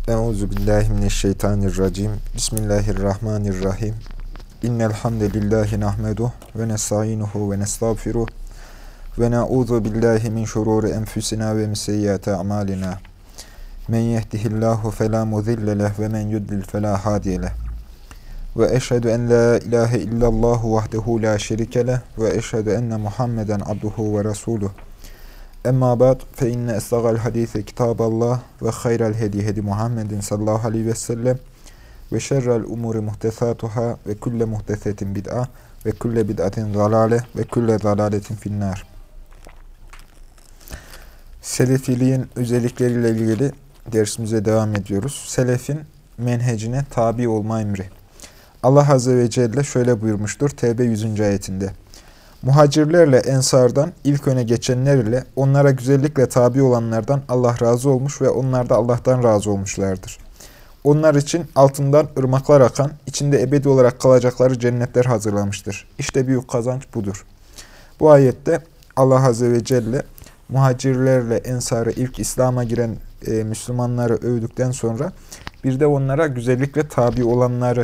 Euzubillahimineşşeytanirracim. Bismillahirrahmanirrahim. İnnel hamdelellahi nahmeduhu ve nestainuhu ve nestağfiruh ve na'udzu billahi min şururi enfusina ve min seyyiati a'malina. Men yehdihillahu fela mudille leh ve men yudlil fela hadiye leh. Ve eşhedü en la ilahe illallah vahdehu la şerike leh ve eşhedü enne Muhammeden abduhu ve resuluh. Emma ba'd fe inne estağal hadise kitaballah ve hayral hedi hedi Muhammedin sallallahu aleyhi ve sellem ve şerrel umuri muhtesatuhâ ve kulle muhtesetin bid'a ve kulle bid'atin zalâle ve kulle zalâletin finnâr. Selefiliğin özellikleriyle ilgili dersimize devam ediyoruz. Selefin menhecine tabi olma emri. Allah Azze ve Celle şöyle buyurmuştur Tevbe 100. ayetinde. Muhacirlerle ensardan ilk öne geçenler ile onlara güzellikle tabi olanlardan Allah razı olmuş ve onlar da Allah'tan razı olmuşlardır. Onlar için altından ırmaklar akan, içinde ebedi olarak kalacakları cennetler hazırlamıştır. İşte büyük kazanç budur. Bu ayette Allah Azze ve Celle muhacirlerle ensarı ilk İslam'a giren Müslümanları övdükten sonra bir de onlara güzellikle tabi olanları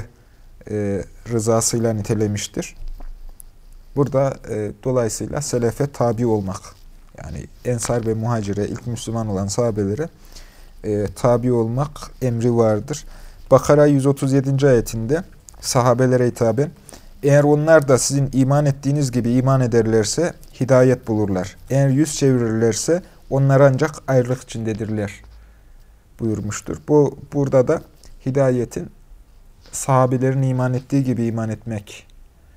rızasıyla nitelemiştir. Burada dolayısıyla selefe tabi olmak, yani ensar ve muhacire, ilk Müslüman olan sahabelere tabi olmak emri vardır. Bakara 137. ayetinde sahabelere hitaben, eğer onlar da sizin iman ettiğiniz gibi iman ederlerse hidayet bulurlar. Eğer yüz çevirirlerse onlar ancak ayrılık içindedirler buyurmuştur. Burada da hidayetin sahabelerin iman ettiği gibi iman etmek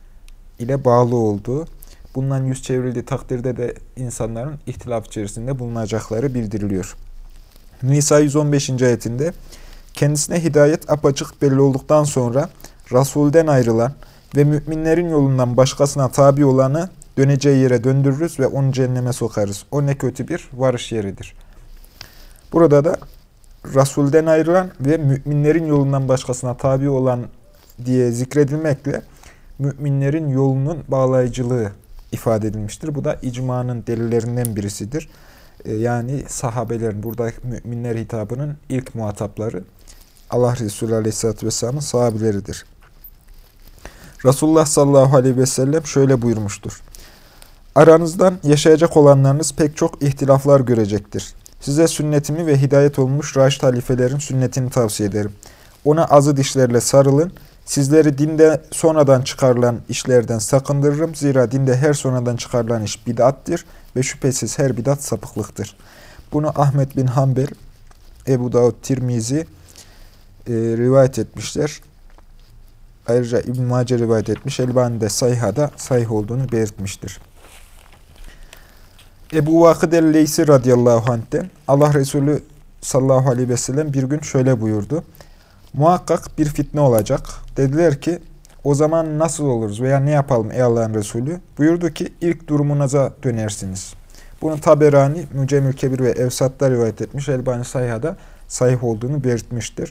ile bağlı olduğu, bundan yüz çevrildiği takdirde de insanların ihtilaf içerisinde bulunacakları bildiriliyor. Nisa 115. ayetinde kendisine hidayet apaçık belli olduktan sonra Rasul'den ayrılan ve müminlerin yolundan başkasına tabi olanı döneceği yere döndürürüz ve onu cehenneme sokarız. O ne kötü bir varış yeridir. Burada da Rasul'den ayrılan ve müminlerin yolundan başkasına tabi olan diye zikredilmekle müminlerin yolunun bağlayıcılığı ifade edilmiştir. Bu da icmanın delillerinden birisidir. Yani sahabelerin, burada müminler hitabının ilk muhatapları Allah Resulü Aleyhisselatü Vesselam'ın sahabeleridir. Resulullah sallallahu aleyhi ve sellem şöyle buyurmuştur. Aranızdan yaşayacak olanlarınız pek çok ihtilaflar görecektir. Size sünnetimi ve hidayet olmuş raşid halifelerin sünnetini tavsiye ederim. Ona azı dişlerle sarılın. Sizleri dinde sonradan çıkarılan işlerden sakındırırım. Zira dinde her sonradan çıkarılan iş bid'attir ve şüphesiz her bid'at sapıklıktır. Bunu Ahmed bin Hanbel, Ebu Davud, Tirmizi rivayet etmişler. Ayrıca İbn-i Mace rivayet etmiş. Elbani de Sayha'da sahih olduğunu belirtmiştir. Ebu Vakıd el-Leysi radıyallahu anh'ten Allah Resulü sallallahu aleyhi ve sellem bir gün şöyle buyurdu. Muhakkak bir fitne olacak. Dediler ki o zaman nasıl oluruz veya ne yapalım ey Allah'ın Resulü? Buyurdu ki ilk durumunuza dönersiniz. Bunu Taberani, Mücemül Kebir ve Evsat'ta rivayet etmiş. Elbani Sayha'da sahih olduğunu belirtmiştir.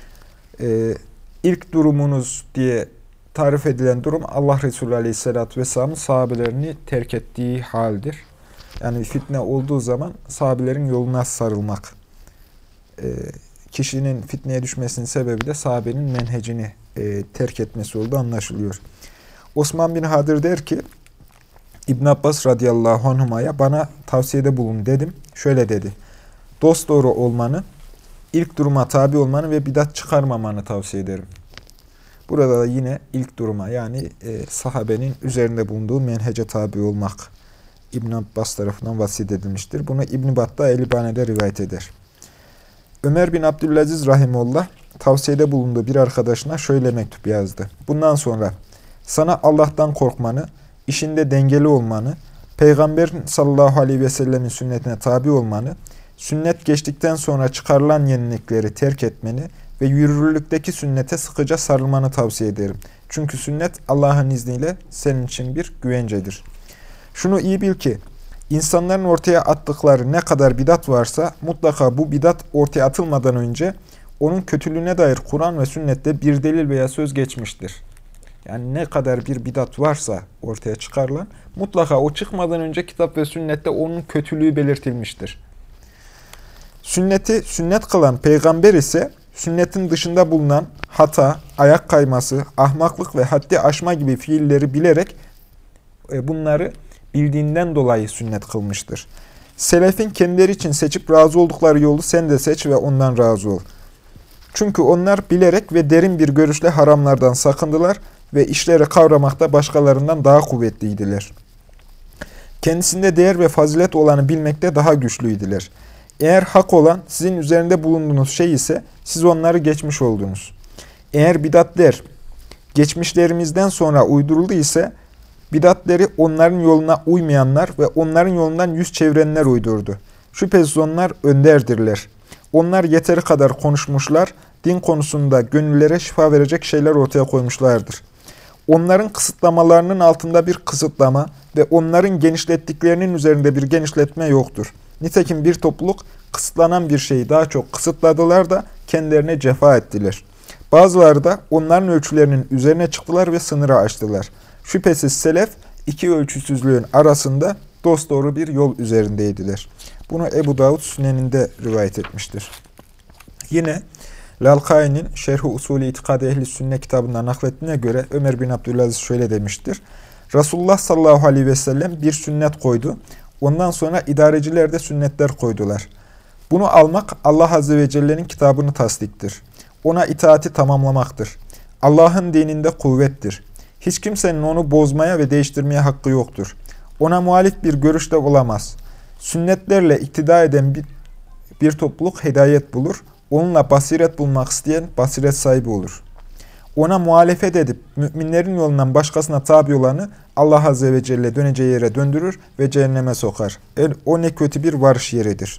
İlk durumunuz diye tarif edilen durum Allah Resulü Aleyhisselatü Vesselam'ın sahabelerini terk ettiği haldir. Yani fitne olduğu zaman sahabelerin yoluna sarılmak. Kişinin fitneye düşmesinin sebebi de sahabenin menhecini terk etmesi olduğu anlaşılıyor. Osman bin Hadır der ki, İbn Abbas radıyallahu anhuma'ya bana tavsiyede bulun dedim. Şöyle dedi, dosdoğru olmanı, ilk duruma tabi olmanı ve bidat çıkarmamanı tavsiye ederim. Burada da yine ilk duruma, yani sahabenin üzerinde bulunduğu menhece tabi olmak İbn Abbas tarafından vasiyet edilmiştir. Bunu İbn Battah El-İbane'de rivayet eder. Ömer bin Abdülaziz rahimullah tavsiyede bulunduğu bir arkadaşına şöyle mektup yazdı. Bundan sonra sana Allah'tan korkmanı, işinde dengeli olmanı, Peygamber sallallahu aleyhi ve sellemin sünnetine tabi olmanı, sünnet geçtikten sonra çıkarılan yenilikleri terk etmeni ve yürürlükteki sünnete sıkıca sarılmanı tavsiye ederim. Çünkü sünnet Allah'ın izniyle senin için bir güvencedir. Şunu iyi bil ki, İnsanların ortaya attıkları ne kadar bidat varsa mutlaka bu bidat ortaya atılmadan önce onun kötülüğüne dair Kur'an ve sünnette bir delil veya söz geçmiştir. Yani ne kadar bir bidat varsa ortaya çıkarılan mutlaka o çıkmadan önce kitap ve sünnette onun kötülüğü belirtilmiştir. Sünneti sünnet kılan peygamber ise Sünnetin dışında bulunan hata, ayak kayması, ahmaklık ve haddi aşma gibi fiilleri bilerek bunları bildiğinden dolayı sünnet kılmıştır. Selefin kendileri için seçip razı oldukları yolu sen de seç ve ondan razı ol. Çünkü onlar bilerek ve derin bir görüşle haramlardan sakındılar ve işleri kavramakta başkalarından daha kuvvetliydiler. Kendisinde değer ve fazilet olanı bilmekte daha güçlüydüler. Eğer hak olan sizin üzerinde bulunduğunuz şey ise siz onları geçmiş oldunuz. Eğer bidatler geçmişlerimizden sonra uyduruldu ise bidatleri onların yoluna uymayanlar ve onların yolundan yüz çevirenler uydurdu. Şüphesiz onlar önderdirler. Onlar yeteri kadar konuşmuşlar, din konusunda gönüllere şifa verecek şeyler ortaya koymuşlardır. Onların kısıtlamalarının altında bir kısıtlama ve onların genişlettiklerinin üzerinde bir genişletme yoktur. Nitekim bir topluluk kısıtlanan bir şeyi daha çok kısıtladılar da kendilerine cefa ettiler. Bazıları da onların ölçülerinin üzerine çıktılar ve sınırı aştılar. Şüphesiz selef iki ölçüsüzlüğün arasında dosdoğru bir yol üzerindeydiler. Bunu Ebu Davud Sünen'inde rivayet etmiştir. Yine Lalkai'nin Şerh-i Usulü İtikad-ı Ehl-i Sünne kitabından naklettiğine göre Ömer bin Abdülaziz şöyle demiştir. Resulullah sallallahu aleyhi ve sellem bir sünnet koydu. Ondan sonra idareciler de sünnetler koydular. Bunu almak Allah Azze ve Celle'nin kitabını tasdiktir. Ona itaati tamamlamaktır. Allah'ın dininde kuvvettir. Hiç kimsenin onu bozmaya ve değiştirmeye hakkı yoktur. Ona muhalif bir görüşte olamaz. Sünnetlerle iktida eden bir topluluk hidayet bulur. Onunla basiret bulmak isteyen basiret sahibi olur. Ona muhalefet edip müminlerin yolundan başkasına tabi olanı Allah Azze ve Celle döneceği yere döndürür ve cehenneme sokar. O ne kötü bir varış yeridir.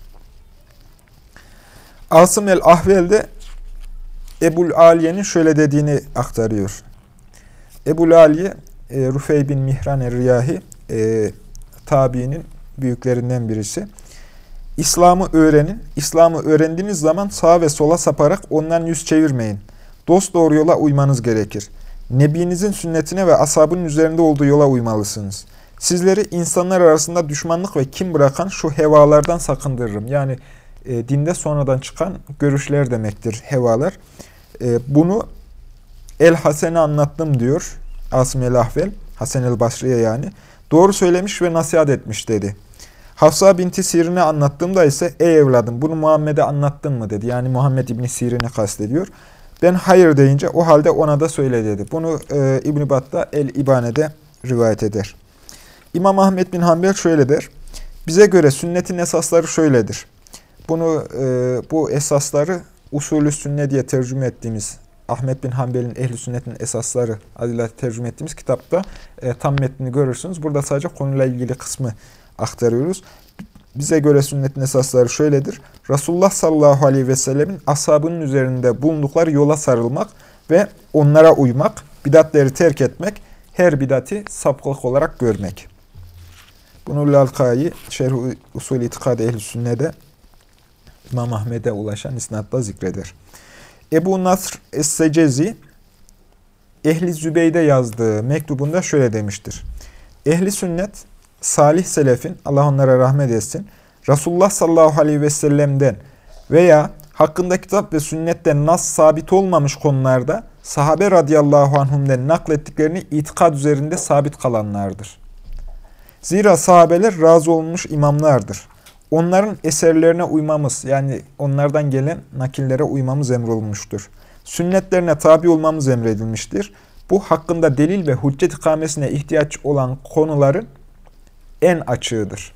Asım el-Ahvel de Ebul Aliye'nin şöyle dediğini aktarıyor. Ebul Aliye, Rufey bin Mihran er-Riyahi, tabiinin büyüklerinden birisi. İslam'ı öğrenin. İslam'ı öğrendiğiniz zaman sağa ve sola saparak ondan yüz çevirmeyin. Dosdoğru yola uymanız gerekir. Nebinizin sünnetine ve ashabının üzerinde olduğu yola uymalısınız. Sizleri insanlar arasında düşmanlık ve kin bırakan şu hevalardan sakındırırım. Yani dinde sonradan çıkan görüşler demektir hevalar. Bunu El-Hasen'e anlattım diyor Asım el-Ahvel, Hasen el-Basri'ye yani. Doğru söylemiş ve nasihat etmiş dedi. Hafsa binti Sirin'e anlattığımda ise ey evladım bunu Muhammed'e anlattın mı dedi. Yani Muhammed İbni Sirin'i kastediyor. Ben hayır deyince o halde ona da söyle dedi. Bunu İbn-i Battah El-İbane'de rivayet eder. İmam Ahmed bin Hanbel şöyle der. Bize göre sünnetin esasları şöyledir. Bu esasları usulü sünne diye tercüme ettiğimiz Ahmed bin Hanbel'in Ehl-i Sünnet'in esasları adıyla tercüme ettiğimiz kitapta tam metnini görürsünüz. Burada sadece konuyla ilgili kısmı aktarıyoruz. Bize göre sünnetin esasları şöyledir. Resulullah sallallahu aleyhi ve sellemin ashabının üzerinde bulundukları yola sarılmak ve onlara uymak, bidatleri terk etmek, her bidati sapkılık olarak görmek. Bunu Lalkai, Şerh-i Usulü İtikad-ı Ehl-i Sünne'de İmam Ahmed'e ulaşan isnatla zikreder. Ebu Nasr Es-Secezi, Ehli Zübeyde yazdığı mektubunda şöyle demiştir. Ehli sünnet, salih selefin, Allah onlara rahmet etsin, Resulullah sallallahu aleyhi ve sellem'den veya hakkında kitap ve sünnetten nas sabit olmamış konularda sahabe radıyallahu anhum'den naklettiklerini itikad üzerinde sabit kalanlardır. Zira sahabeler razı olmuş imamlardır. Onların eserlerine uymamız, yani onlardan gelen nakillere uymamız emrolunmuştur. Sünnetlerine tabi olmamız emredilmiştir. Bu hakkında delil ve hüccet ikamesine ihtiyaç olan konuların en açığıdır.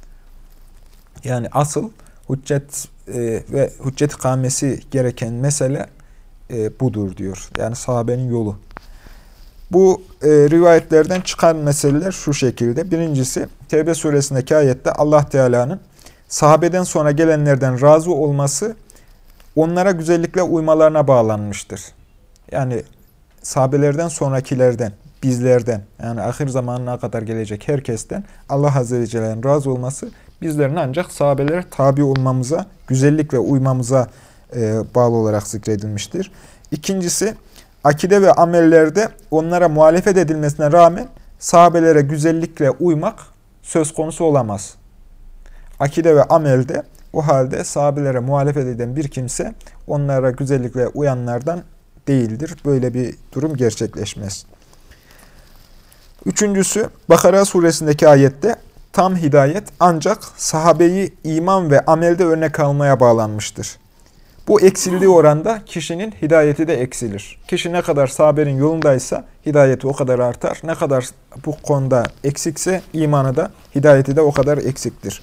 Yani hüccet ve hüccet ikamesi gereken mesele budur diyor. Yani sahabenin yolu. Bu rivayetlerden çıkan meseleler şu şekilde. Birincisi, Tevbe suresindeki ayette Allah Teala'nın sahabeden sonra gelenlerden razı olması onlara güzellikle uymalarına bağlanmıştır. Yani sahabelerden sonrakilerden, bizlerden, yani ahir zamanına kadar gelecek herkesten Allah Azze ve Celle'nin razı olması bizlerin ancak sahabelere tabi olmamıza, güzellikle uymamıza bağlı olarak zikredilmiştir. İkincisi, akide ve amellerde onlara muhalefet edilmesine rağmen sahabelere güzellikle uymak söz konusu olamaz. Akide ve amelde O halde sahabelere muhalefet eden bir kimse onlara güzellikle uyanlardan değildir. Böyle bir durum gerçekleşmez. Üçüncüsü, Bakara suresindeki ayette tam hidayet ancak sahabeyi iman ve amelde örnek almaya bağlanmıştır. Bu eksildiği oranda kişinin hidayeti de eksilir. Kişi ne kadar sahabenin yolundaysa hidayeti o kadar artar. Ne kadar bu konuda eksikse imanı da hidayeti de o kadar eksiktir.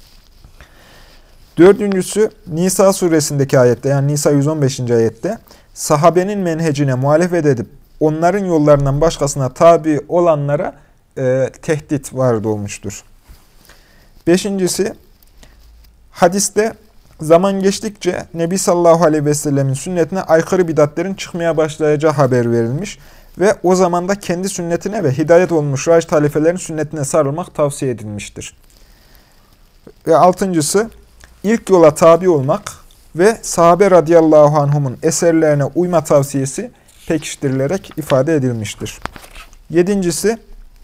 Dördüncüsü Nisa suresindeki ayette, yani Nisa 115. ayette sahabenin menhecine muhalefet edip onların yollarından başkasına tabi olanlara tehdit varid olmuştur. Beşincisi, hadiste zaman geçtikçe Nebi sallallahu aleyhi ve sellemin sünnetine aykırı bidatlerin çıkmaya başlayacağı haber verilmiş ve o zaman da kendi sünnetine ve hidayet olmuş Raşid halifelerin sünnetine sarılmak tavsiye edilmiştir. Ve altıncısı, ilk yola tabi olmak ve sahabe radıyallahu anhumun eserlerine uyma tavsiyesi pekiştirilerek ifade edilmiştir. Yedincisi,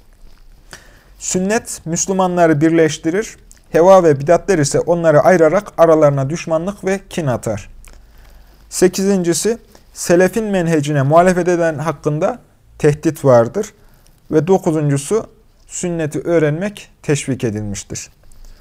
sünnet Müslümanları birleştirir, heva ve bidatler ise onları ayırarak aralarına düşmanlık ve kin atar. Sekizincisi, selefin menhecine muhalefet eden hakkında tehdit vardır. Ve dokuzuncusu, sünneti öğrenmek teşvik edilmiştir.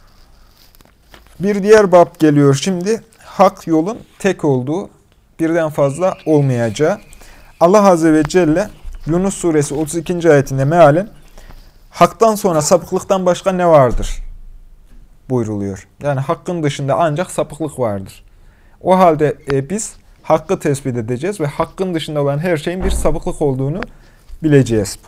Bir diğer bab geliyor şimdi. Hak yolun tek olduğu, birden fazla olmayacağı. Allah Azze ve Celle Yunus suresi 32. ayetinde mealen haktan sonra sapıklıktan başka ne vardır buyruluyor. Yani hakkın dışında ancak sapıklık vardır. O halde biz hakkı tespit edeceğiz ve hakkın dışında olan her şeyin bir sapıklık olduğunu bileceğiz.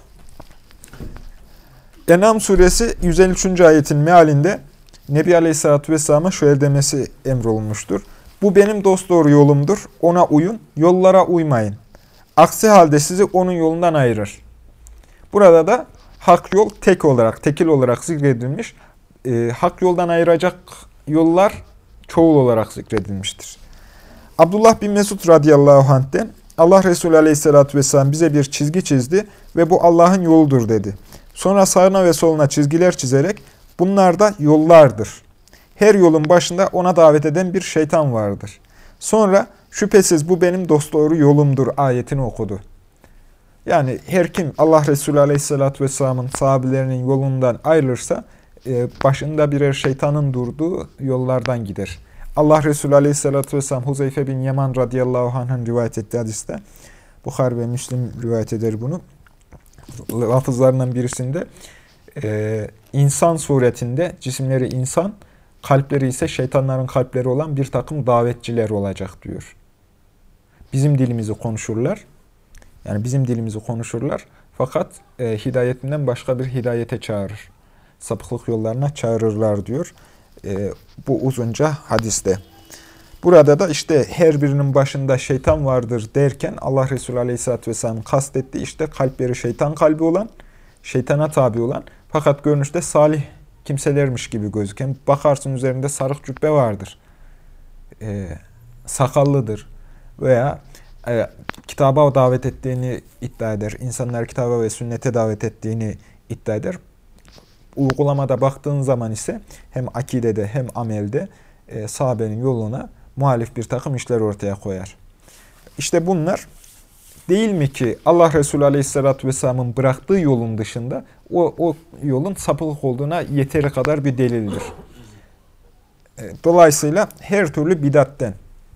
En'am suresi 153. ayetin mealinde Nebi Aleyhisselatü Vesselam'a şöyle demesi emrolunmuştur. Bu benim dosdoğru yolumdur. Ona uyun, yollara uymayın. Aksi halde sizi onun yolundan ayırır. Burada da hak yol tek olarak, tekil olarak zikredilmiş. Hak yoldan ayıracak yollar çoğul olarak zikredilmiştir. Abdullah bin Mesud radıyallahu anh'ten Allah Resulü aleyhissalatü vesselam bize bir çizgi çizdi ve bu Allah'ın yoludur dedi. Sonra sağına ve soluna çizgiler çizerek bunlar da yollardır. Her yolun başında ona davet eden bir şeytan vardır. Sonra şüphesiz bu benim dosdoğru yolumdur ayetini okudu. Yani her kim Allah Resulü aleyhissalatü vesselamın sahabelerinin yolundan ayrılırsa başında birer şeytanın durduğu yollardan gider. Allah Resulü aleyhissalatü vesselam Huzeyfe bin Yaman radıyallahu anh'ın rivayet ettiği hadiste, Bukhari ve Müslim rivayet eder bunu. Lafızlarından birisinde insan suretinde, cisimleri insan, kalpleri ise şeytanların kalpleri olan bir takım davetçiler olacak diyor. Bizim dilimizi konuşurlar. Yani bizim dilimizi konuşurlar. Fakat hidayetinden başka bir hidayete çağırır. Sapıklık yollarına çağırırlar diyor. Bu uzunca hadiste. Burada da işte her birinin başında şeytan vardır derken Allah Resulü Aleyhisselatü Vesselam'ın kastettiği işte kalpleri şeytan kalbi olan, şeytana tabi olan fakat görünüşte salih kimselermiş gibi gözüken, bakarsın üzerinde sarık cübbe vardır, sakallıdır veya kitaba davet ettiğini iddia eder, insanlar kitaba ve sünnete davet ettiğini iddia eder. Uygulamada baktığın zaman ise hem akidede hem amelde sahabenin yoluna muhalif bir takım işler ortaya koyar. İşte bunlar değil mi ki Allah Resulü Aleyhisselatü Vesselam'ın bıraktığı yolun dışında o yolun sapıklık olduğuna yeteri kadar bir delildir. Dolayısıyla her türlü bidatten,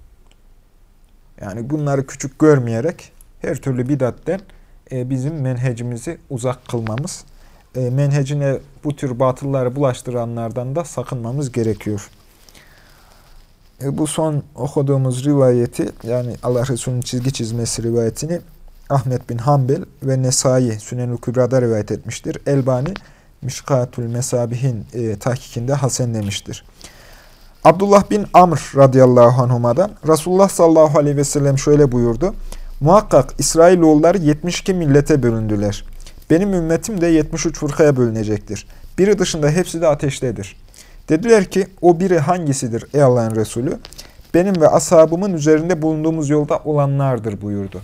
yani bunları küçük görmeyerek her türlü bidatten bizim menhecimizi uzak kılmamız, menhecine bu tür batılları bulaştıranlardan da sakınmamız gerekiyor. Bu son okuduğumuz rivayeti, yani Allah Resulü'nün çizgi çizmesi rivayetini Ahmet bin Hanbel ve Nesai Sünenül Kübra'da rivayet etmiştir. Elbani Mişkatül Mesabih'in tahkikinde hasen demiştir. Abdullah bin Amr radıyallahu anhuma'dan Resulullah sallallahu aleyhi ve sellem şöyle buyurdu. Muhakkak İsrailoğulları 72 millete bölündüler. Benim ümmetim de 73 fırkaya bölünecektir. Biri dışında hepsi de ateştedir. Dediler ki o biri hangisidir ey Allah'ın Resulü? Benim ve ashabımın üzerinde bulunduğumuz yolda olanlardır buyurdu.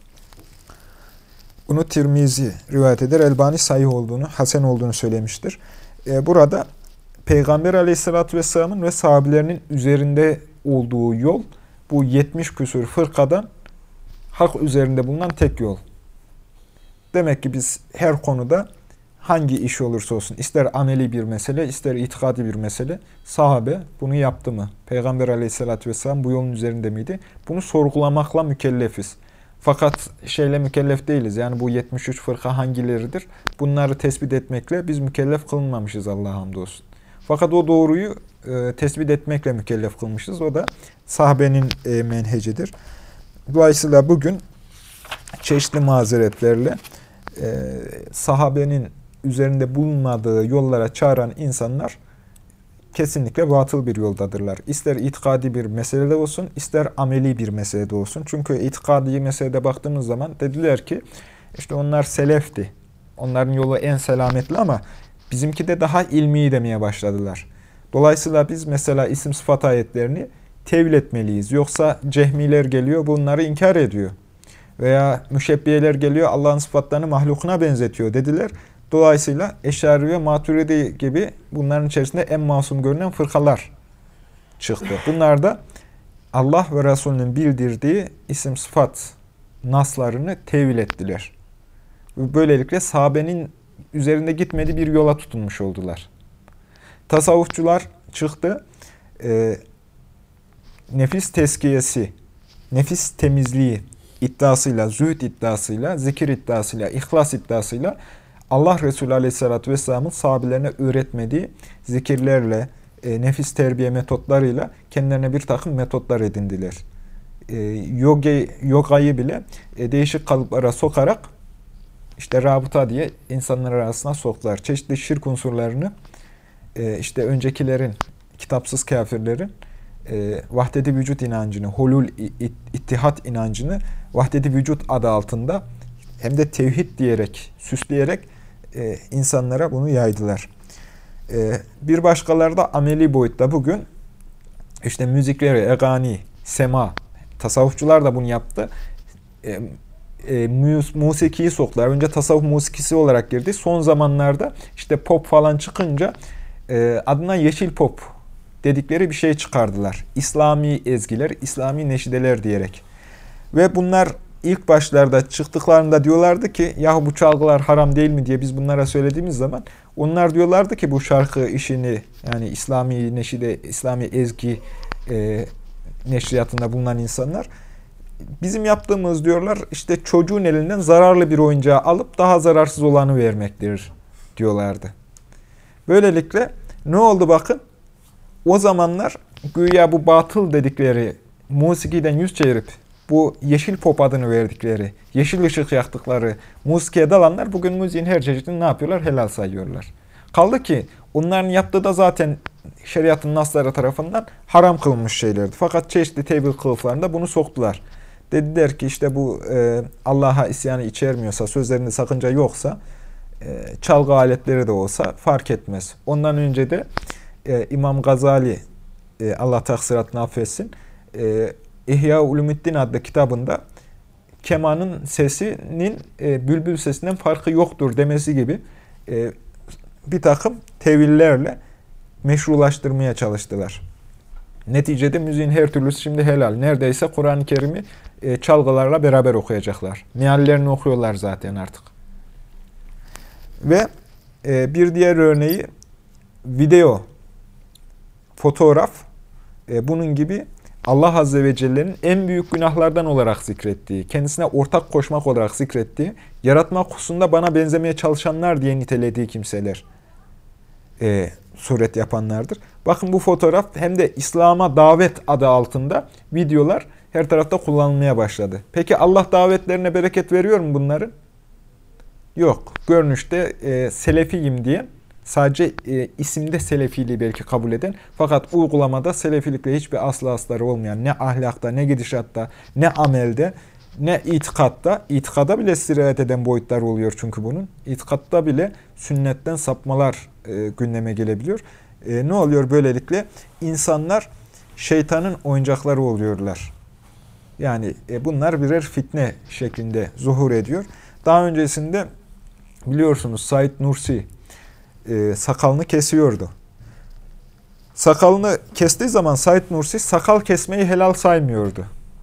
Bunu Tirmizi rivayet eder. Elbani sahih olduğunu, hasen olduğunu söylemiştir. Burada Peygamber Aleyhisselatü Vesselam'ın ve sahabelerinin üzerinde olduğu yol, bu 70 küsur fırkadan hak üzerinde bulunan tek yol. Demek ki biz her konuda hangi iş olursa olsun, ister ameli bir mesele, ister itikadi bir mesele, sahabe bunu yaptı mı? Peygamber Aleyhisselatü Vesselam bu yolun üzerinde miydi? Bunu sorgulamakla mükellefiz. Fakat şeyle mükellef değiliz. Yani bu 73 fırka hangileridir? Bunları tespit etmekle biz mükellef kılınmamışız, Allah'a hamdolsun. Fakat o doğruyu tespit etmekle mükellef kılmışız. O da sahabenin menhecidir. Dolayısıyla bugün çeşitli mazeretlerle sahabenin üzerinde bulunmadığı yollara çağıran insanlar kesinlikle batıl bir yoldadırlar. İster itikadi bir meselede olsun, ister ameli bir meselede olsun. Çünkü itikadi meselede baktığımız zaman dediler ki, işte onlar selefti. Onların yolu en selametli ama bizimki de daha ilmi demeye başladılar. Dolayısıyla biz mesela isim sıfat ayetlerini tevil etmeliyiz. Yoksa cehmiler geliyor, bunları inkar ediyor. Veya müşebbiyeler geliyor, Allah'ın sıfatlarını mahlukuna benzetiyor dediler. Dolayısıyla Eş'ari ve Maturidi gibi bunların içerisinde en masum görünen fırkalar çıktı. Bunlar da Allah ve Resulünün bildirdiği isim sıfat naslarını tevil ettiler. Böylelikle sahabenin üzerinde gitmediği bir yola tutunmuş oldular. Tasavvufçular çıktı. Nefis tezkiyesi, nefis temizliği iddiasıyla, zühd iddiasıyla, zikir iddiasıyla, ihlas iddiasıyla Allah Resulü Aleyhisselatü Vesselam'ın sahabelerine öğretmediği zikirlerle, nefis terbiye metotlarıyla kendilerine bir takım metotlar edindiler. Yogayı bile değişik kalıplara sokarak işte rabıta diye insanlar arasına soktular. Çeşitli şirk unsurlarını işte öncekilerin, kitapsız kafirlerin vahdet-i vücut inancını, hulul ittihat inancını vahdet-i vücut adı altında hem de tevhid diyerek, süsleyerek insanlara bunu yaydılar. Bir başkaları da ameli boyutta bugün işte müzikleri, egani, sema, tasavvufçular da bunu yaptı. Musikiyi soktular. Önce tasavvuf musikisi olarak girdi. Son zamanlarda işte pop falan çıkınca adına yeşil pop dedikleri bir şey çıkardılar. İslami ezgiler, İslami neşideler diyerek. Ve bunlar ilk başlarda çıktıklarında diyorlardı ki yahu bu çalgılar haram değil mi diye biz bunlara söylediğimiz zaman onlar diyorlardı ki bu şarkı işini yani İslami neşide, İslami ezgi neşriyatında bulunan insanlar bizim yaptığımız diyorlar işte çocuğun elinden zararlı bir oyuncağı alıp daha zararsız olanı vermektir diyorlardı. Böylelikle ne oldu bakın? O zamanlar güya bu batıl dedikleri musikiden yüz çevirip bu yeşil pop adını verdikleri, yeşil ışık yaktıkları musikiye dalanlar bugün müziğin her çeşidini ne yapıyorlar? Helal sayıyorlar. Kaldı ki onların yaptığı da zaten şeriatın nasları tarafından haram kılınmış şeylerdi. Fakat çeşitli tevil kılıflarında bunu soktular. Dediler ki işte bu Allah'a isyanı içermiyorsa, sözlerinde sakınca yoksa çalgı aletleri de olsa fark etmez. Ondan önce de İmam Gazali, Allah taksiratını affetsin, İhya Ulumuddin adlı kitabında kemanın sesinin bülbül sesinden farkı yoktur demesi gibi bir takım tevillerle meşrulaştırmaya çalıştılar. Neticede müziğin her türlüsü şimdi helal. Neredeyse Kur'an-ı Kerim'i çalgılarla beraber okuyacaklar. Meallerini okuyorlar zaten artık. Ve bir diğer örneği video, fotoğraf, bunun gibi Allah Azze ve Celle'nin en büyük günahlardan olarak zikrettiği, kendisine ortak koşmak olarak zikrettiği, yaratmak hususunda bana benzemeye çalışanlar diye nitelediği kimseler suret yapanlardır. Bakın bu fotoğraf hem de İslam'a davet adı altında videolar her tarafta kullanılmaya başladı. Peki Allah davetlerine bereket veriyor mu bunların? Yok. Görünüşte selefiyim diye sadece isimde selefiliği belki kabul eden fakat uygulamada selefilikle hiçbir aslı asları olmayan ne ahlakta, ne gidişatta, ne amelde, ne itikatta, itikada bile sirayet eden boyutlar oluyor çünkü bunun. İtikatta bile sünnetten sapmalar gündeme gelebiliyor. Ne oluyor böylelikle? İnsanlar şeytanın oyuncakları oluyorlar. Yani bunlar birer fitne şeklinde zuhur ediyor. Daha öncesinde biliyorsunuz Said Nursi sakalını kesiyordu. Sakalını kestiği zaman Said Nursi sakal kesmeyi helal saymıyordu.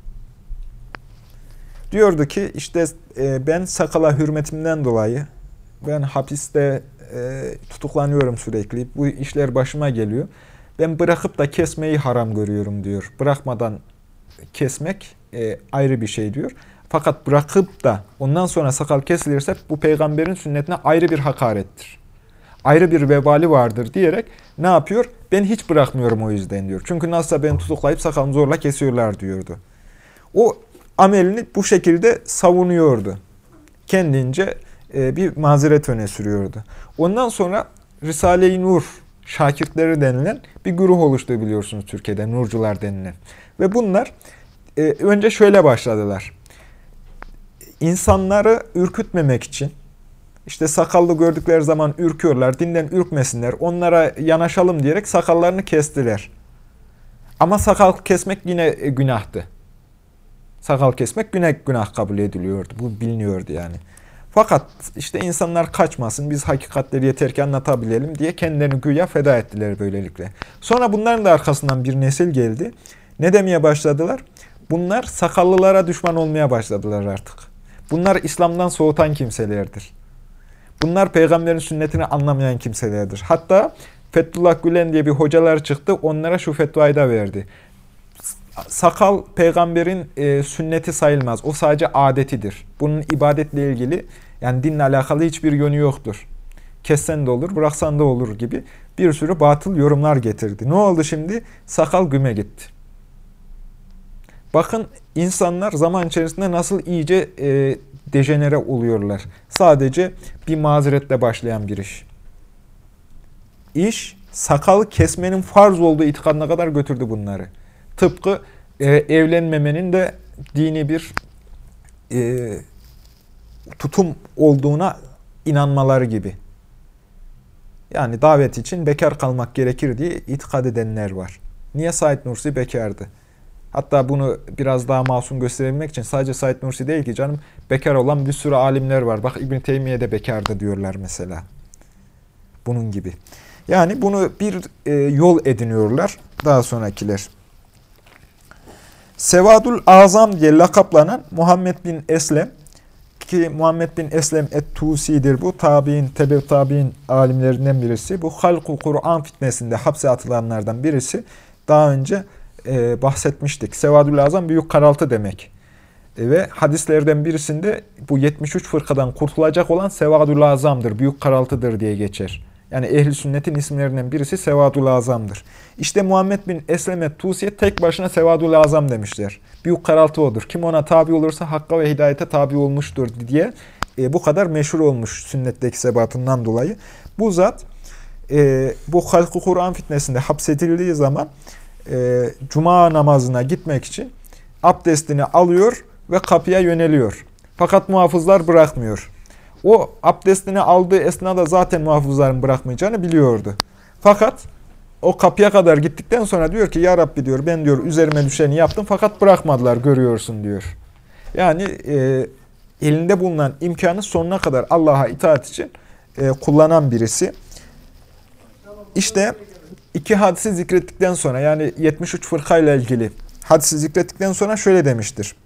Diyordu ki işte ben sakala hürmetimden dolayı ben hapiste tutuklanıyorum sürekli. Bu işler başıma geliyor. Ben bırakıp da kesmeyi haram görüyorum diyor. Bırakmadan kesmek ayrı bir şey diyor. Fakat bırakıp da ondan sonra sakal kesilirse bu peygamberin sünnetine ayrı bir hakarettir. Ayrı bir vebali vardır diyerek ne yapıyor? Ben hiç bırakmıyorum o yüzden diyor. Çünkü nasılsa beni tutuklayıp sakalımı zorla kesiyorlar diyordu. O amelini bu şekilde savunuyordu. Kendince bir mazeret öne sürüyordu. Ondan sonra Risale-i Nur şakirtleri denilen bir güruh oluştu biliyorsunuz Türkiye'de, Nurcular denilen. Ve bunlar önce şöyle başladılar. İnsanları ürkütmemek için, işte sakallı gördükleri zaman ürküyorlar, dinden ürkmesinler, onlara yanaşalım diyerek sakallarını kestiler. Ama sakal kesmek yine günahtı. Sakal kesmek günah kabul ediliyordu. Bu biliniyordu yani. Fakat işte insanlar kaçmasın, biz hakikatleri yeter ki anlatabilelim diye kendilerini güya feda ettiler böylelikle. Sonra bunların da arkasından bir nesil geldi. Ne demeye başladılar? Bunlar sakallılara düşman olmaya başladılar artık. Bunlar İslam'dan soğutan kimselerdir. Bunlar peygamberin sünnetini anlamayan kimselerdir. Hatta Fethullah Gülen diye bir hocalar çıktı, onlara şu fetvayı da verdi. Sakal peygamberin sünneti sayılmaz. O sadece adetidir. Bunun ibadetle ilgili, yani dinle alakalı hiçbir yönü yoktur. Kessen de olur, bıraksan da olur gibi bir sürü batıl yorumlar getirdi. Ne oldu şimdi? Sakal güme gitti. Bakın insanlar zaman içerisinde nasıl iyice dejenere oluyorlar. Sadece bir mazeretle başlayan bir iş. İş, sakalı kesmenin farz olduğu itikadına kadar götürdü bunları. Tıpkı evlenmemenin de dini bir tutum olduğuna inanmaları gibi. Yani davet için bekar kalmak gerekir diye itikad edenler var. Niye Said Nursi bekardı? Hatta bunu biraz daha masum gösterebilmek için sadece Said Nursi değil ki canım, bekar olan bir sürü alimler var. Bak İbn Teymiye de bekardı diyorlar mesela. Bunun gibi. Yani bunu bir yol ediniyorlar daha sonrakiler. Sevadul Azam diye lakaplanan Muhammed bin Eslem, ki Muhammed bin Eslem et-Tusi'dir bu. Tabi'in, tebe tabi'in alimlerinden birisi. Bu Halk-ı Kur'an fitnesinde hapse atılanlardan birisi. Daha önce bahsetmiştik. Sevadul Azam büyük karaltı demek. Ve hadislerden birisinde bu 73 fırkadan kurtulacak olan Sevadul Azam'dır, büyük karaltıdır diye geçer. Yani ehl-i sünnetin isimlerinden birisi Sevadul Azam'dır. İşte Muhammed bin Eslem et-Tusi'ye tek başına Sevadul Azam demişler. Büyük karaltı odur. Kim ona tabi olursa hakka ve hidayete tabi olmuştur diye bu kadar meşhur olmuş sünnetteki sebatından dolayı. Bu zat bu Halk-ı Kur'an fitnesinde hapsedildiği zaman cuma namazına gitmek için abdestini alıyor ve kapıya yöneliyor. Fakat muhafızlar bırakmıyor. O abdestini aldığı esnada zaten muhafızların bırakmayacağını biliyordu. Fakat o kapıya kadar gittikten sonra diyor ki ya Rabbi diyor, ben diyor üzerime düşeni yaptım fakat bırakmadılar, görüyorsun diyor. Yani elinde bulunan imkanı sonuna kadar Allah'a itaat için kullanan birisi. İşte iki hadisi zikrettikten sonra, yani 73 fırkayla ilgili hadisi zikrettikten sonra şöyle demiştir.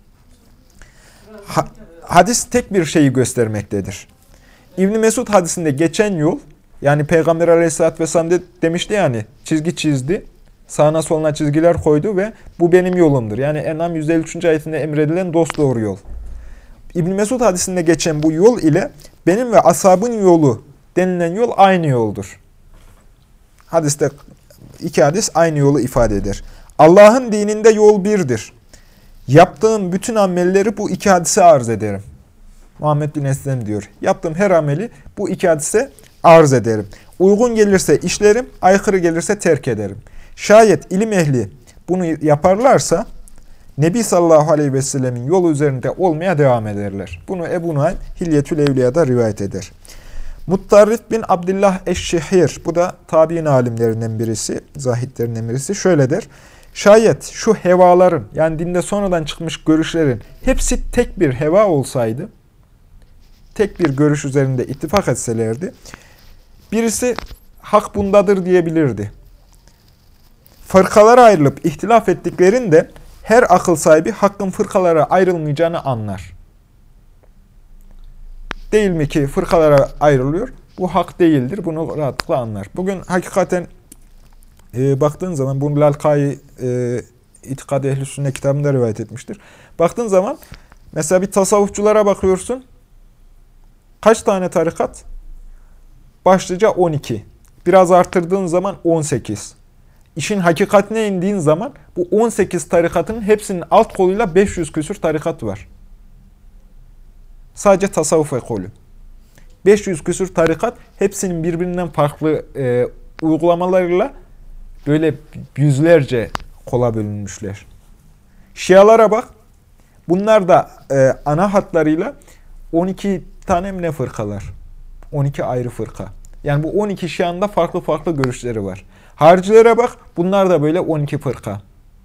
Hadis tek bir şeyi göstermektedir. İbn Mesud hadisinde geçen yol, yani Peygamber Aleyhisselatü Vesselam demişti yani, çizgi çizdi, sağına soluna çizgiler koydu ve bu benim yolumdur. Yani En'am 153. ayetinde emredilen dosdoğru yol. İbn Mesud hadisinde geçen bu yol ile benim ve ashabın yolu denilen yol aynı yoldur. Hadiste iki hadis aynı yolu ifade eder. Allah'ın dininde yol birdir. Yaptığım bütün amelleri bu iki hadise arz ederim. Muhammed bin Eslem diyor. Yaptığım her ameli bu iki hadise arz ederim. Uygun gelirse işlerim, aykırı gelirse terk ederim. Şayet ilim ehli bunu yaparlarsa Nebi sallallahu aleyhi ve sellemin yolu üzerinde olmaya devam ederler. Bunu Ebu Nuaym Hilyetül Evliya'da rivayet eder. Muttarrif bin Abdullah eş-Şehir, bu da tabi'in alimlerinden birisi, zahitlerinden birisi, şöyle der. Şayet şu hevaların, yani dinde sonradan çıkmış görüşlerin hepsi tek bir heva olsaydı, tek bir görüş üzerinde ittifak etselerdi, birisi hak bundadır diyebilirdi. fırkalara ayrılıp ihtilaf ettiklerinde her akıl sahibi hakkın fırkalara ayrılmayacağını anlar. Değil mi ki fırkalara ayrılıyor? Bu hak değildir. Bunu rahatlıkla anlar. Bugün hakikaten baktığın zaman bunu Lalkai İtikad-ı Ehl-i Sünnet kitabında rivayet etmiştir. Baktığın zaman mesela bir tasavvufçulara bakıyorsun. Kaç tane tarikat? Başlıca 12. Biraz artırdığın zaman 18. İşin hakikatine indiğin zaman bu 18 tarikatın hepsinin alt koluyla 500 küsur tarikat var. Sadece tasavvuf ekolü. 500 küsur tarikat hepsinin birbirinden farklı uygulamalarıyla böyle yüzlerce kola bölünmüşler. Şialara bak. Bunlar da ana hatlarıyla 12 tane mi ne fırkalar? 12 ayrı fırka. Yani bu 12 Şia'nın da farklı farklı görüşleri var. Haricilere bak. Bunlar da böyle 12 fırka.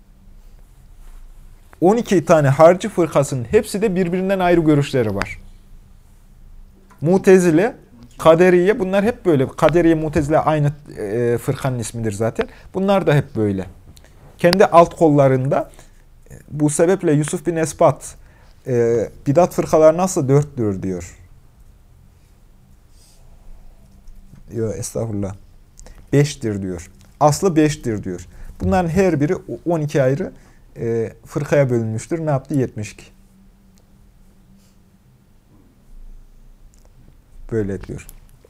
12 tane harici fırkasının hepsi de birbirinden ayrı görüşleri var. Mutezile, Kaderiye bunlar hep böyle. Kaderiye, Mutezile aynı fırkanın ismidir zaten. Bunlar da hep böyle. Kendi alt kollarında bu sebeple Yusuf bin Esbat bidat fırkalar nasıl dörttür diyor. Yok estağfurullah. 5'tir diyor. Aslı 5'tir diyor. Bunların her biri 12 ayrı fırkaya bölünmüştür. Ne yaptı? 72. Böyle diyor.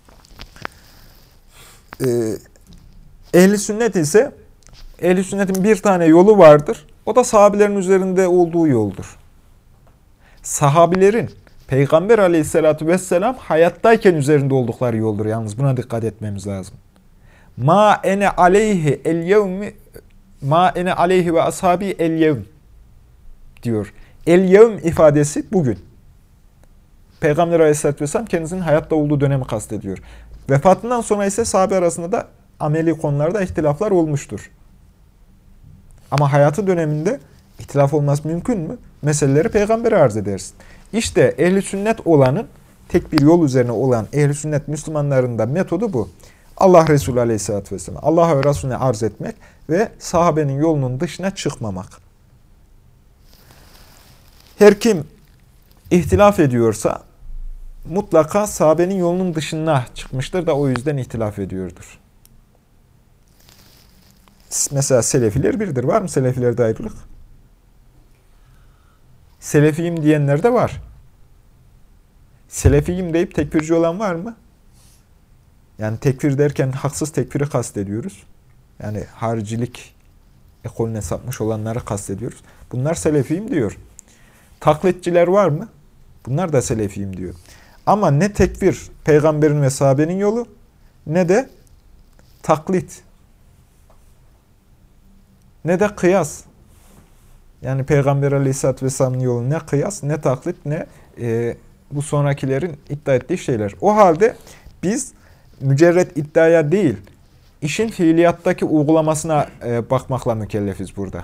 Ehl-i sünnet ise ehl-i sünnetin bir tane yolu vardır. O da sahabelerin üzerinde olduğu yoldur. Sahabilerin Peygamber aleyhissalatu vesselam hayattayken üzerinde oldukları yoldur. Yalnız buna dikkat etmemiz lazım. Ma ene aleyhi el yevmi ma ene aleyhi ve ashabi el yevm diyor. El yevm ifadesi bugün. Peygamber aleyhissalatu vesselam kendisinin hayatta olduğu dönemi kastediyor. Vefatından sonra ise sahabe arasında da ameli konularda ihtilaflar olmuştur. Ama hayatı döneminde ihtilaf olması mümkün mü? Meseleleri peygambere arz edersin. İşte ehli sünnet olanın, tek bir yol üzerine olan ehli sünnet Müslümanların da metodu bu. Allah Resulü Aleyhisselatü Vesselam, Allah ve Resulüne arz etmek ve sahabenin yolunun dışına çıkmamak. Her kim ihtilaf ediyorsa mutlaka sahabenin yolunun dışına çıkmıştır da o yüzden ihtilaf ediyordur. Mesela Selefiler birdir. Var mı Selefilerde ayrılık? Selefiyim diyenler de var. Selefiyim deyip tekfirci olan var mı? Yani tekfir derken haksız tekfiri kastediyoruz. Yani haricilik ekolüne sapmış olanları kastediyoruz. Bunlar Selefiyim diyor. Taklitçiler var mı? Bunlar da Selefiyim diyor. Ama ne tekfir peygamberin ve sahabenin yolu ne de taklit. Ne de kıyas. Yani Peygamber Aleyhisselatü Vesselam'ın yolu ne kıyas, ne taklit, ne bu sonrakilerin iddia ettiği şeyler. O halde biz mücerret iddiaya değil, işin fiiliyattaki uygulamasına bakmakla mükellefiz burada.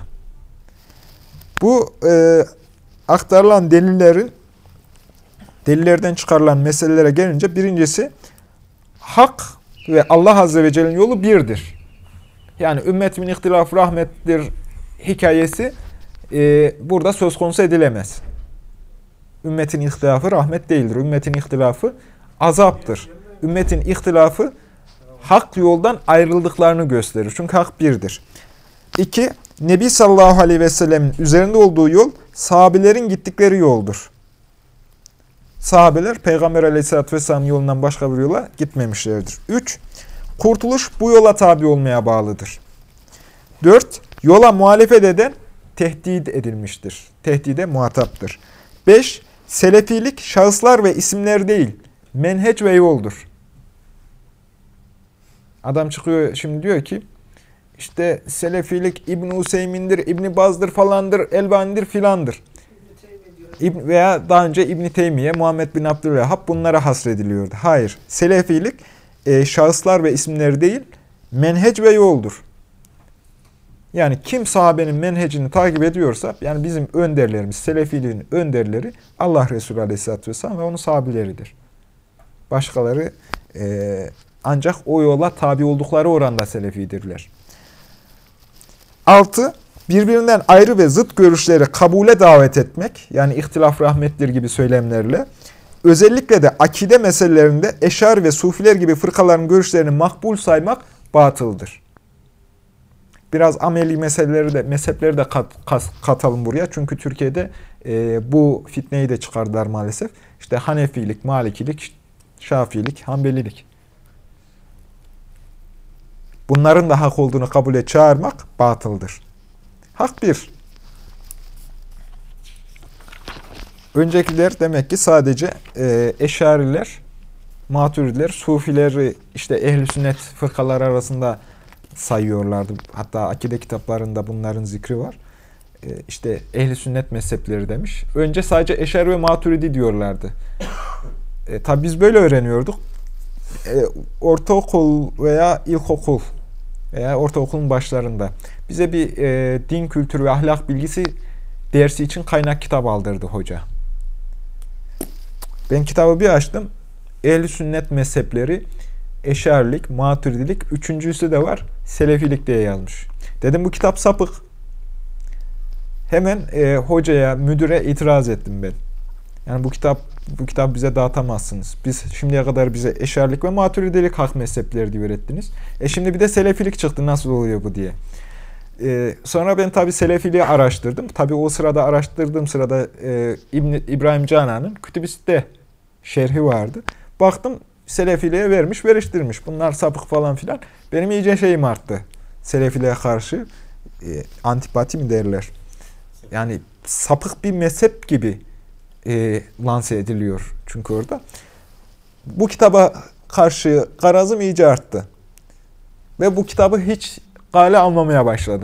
Bu aktarılan delillerden çıkarılan meselelere gelince birincisi hak ve Allah Azze ve Celle'nin yolu birdir. Yani ümmetimin ihtilafı rahmettir hikayesi burada söz konusu edilemez. Ümmetin ihtilafı rahmet değildir. Ümmetin ihtilafı azaptır. Ümmetin ihtilafı hak yoldan ayrıldıklarını gösterir. Çünkü hak birdir. 2. Nebi sallallahu aleyhi ve sellemin üzerinde olduğu yol sahabelerin gittikleri yoldur. Sahabeler Peygamber aleyhissalatü vesselam yolundan başka bir yola gitmemişlerdir. 3. Kurtuluş bu yola tabi olmaya bağlıdır. 4. Yola muhalefet eden tehdit edilmiştir. Tehdide muhataptır. 5. Selefilik şahıslar ve isimler değil, menheç ve yoldur. Adam çıkıyor şimdi diyor ki, işte Selefilik İbn-i Hüseymin'dir, İbn-i Baz'dır falandır, Elbani'dir filandır. Veya daha önce İbn-i Teymiye, Muhammed bin Abdülvehhab bunlara hasrediliyordu. Hayır, Selefilik şahıslar ve isimler değil, menheç ve yoldur. Yani kim sahabenin menhecini takip ediyorsa, yani bizim önderlerimiz, Selefiliğin önderleri Allah Resulü Aleyhisselatü Vesselam ve onun sahabileridir. Başkaları ancak o yola tabi oldukları oranda Selefidirler. 6. Birbirinden ayrı ve zıt görüşleri kabule davet etmek, yani ihtilaf rahmettir gibi söylemlerle, özellikle de akide meselelerinde Eşari ve Sufiler gibi fırkaların görüşlerini makbul saymak batıldır. Biraz ameli mezhepleri de katalım buraya. Çünkü Türkiye'de bu fitneyi de çıkardılar maalesef. İşte Hanefilik, Malikilik, Şafiilik, Hanbelilik. Bunların da hak olduğunu kabule çağırmak batıldır. Hak bir. Öncekiler demek ki sadece Eşariler, Maturidiler, Sufileri işte ehl-i sünnet fırkaları arasında sayıyorlardı. Hatta akide kitaplarında bunların zikri var. İşte ehl-i sünnet mezhepleri demiş. Önce sadece Eşari ve Maturidi diyorlardı. Tabi biz böyle öğreniyorduk. Ortaokul veya ilkokul veya ortaokulun başlarında bize bir din kültürü ve ahlak bilgisi dersi için kaynak kitap aldırdı hoca. Ben kitabı bir açtım. Ehl-i sünnet mezhepleri, Eşarilik, Maturidilik, üçüncüsü de var, Selefilik diye yazmış. Dedim bu kitap sapık. Hemen hocaya, müdüre itiraz ettim ben. Yani bu kitap bize dağıtamazsınız. Biz şimdiye kadar bize Eşarilik ve Maturidilik hak mezhepleri diye öğrettiniz. Şimdi bir de Selefilik çıktı. Nasıl oluyor bu diye. Sonra ben tabi Selefiliği araştırdım. Tabi o sırada araştırdığım sırada İbrahim Canan'ın Kütüb-i şerhi vardı. Baktım Selefiliğe veriştirmiş. Bunlar sapık falan filan. Benim iyice şeyim arttı. Selefiliğe karşı antipati mi derler? Yani sapık bir mezhep gibi lanse ediliyor çünkü orada. Bu kitaba karşı garazım iyice arttı. Ve bu kitabı hiç kale almamaya başladım.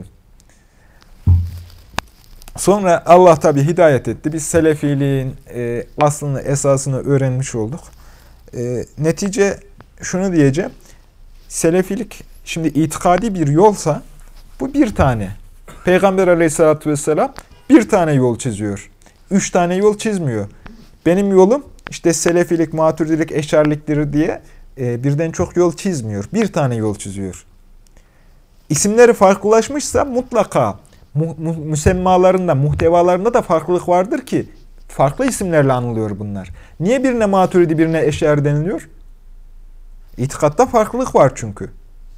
Sonra Allah tabi hidayet etti. Biz Selefiliğin aslını, esasını öğrenmiş olduk. Netice şunu diyeceğim. Selefilik şimdi itikadi bir yolsa bu bir tane. Peygamber aleyhissalatü vesselam bir tane yol çiziyor. 3 tane yol çizmiyor. Benim yolum işte Selefilik, Maturidilik, Eşariliktir diye birden çok yol çizmiyor. Bir tane yol çiziyor. İsimleri farklılaşmışsa mutlaka müsemmalarında, muhtevalarında da farklılık vardır ki farklı isimlerle anılıyor bunlar. Niye birine Maturidi, birine Eşari deniliyor? İtikatta farklılık var çünkü.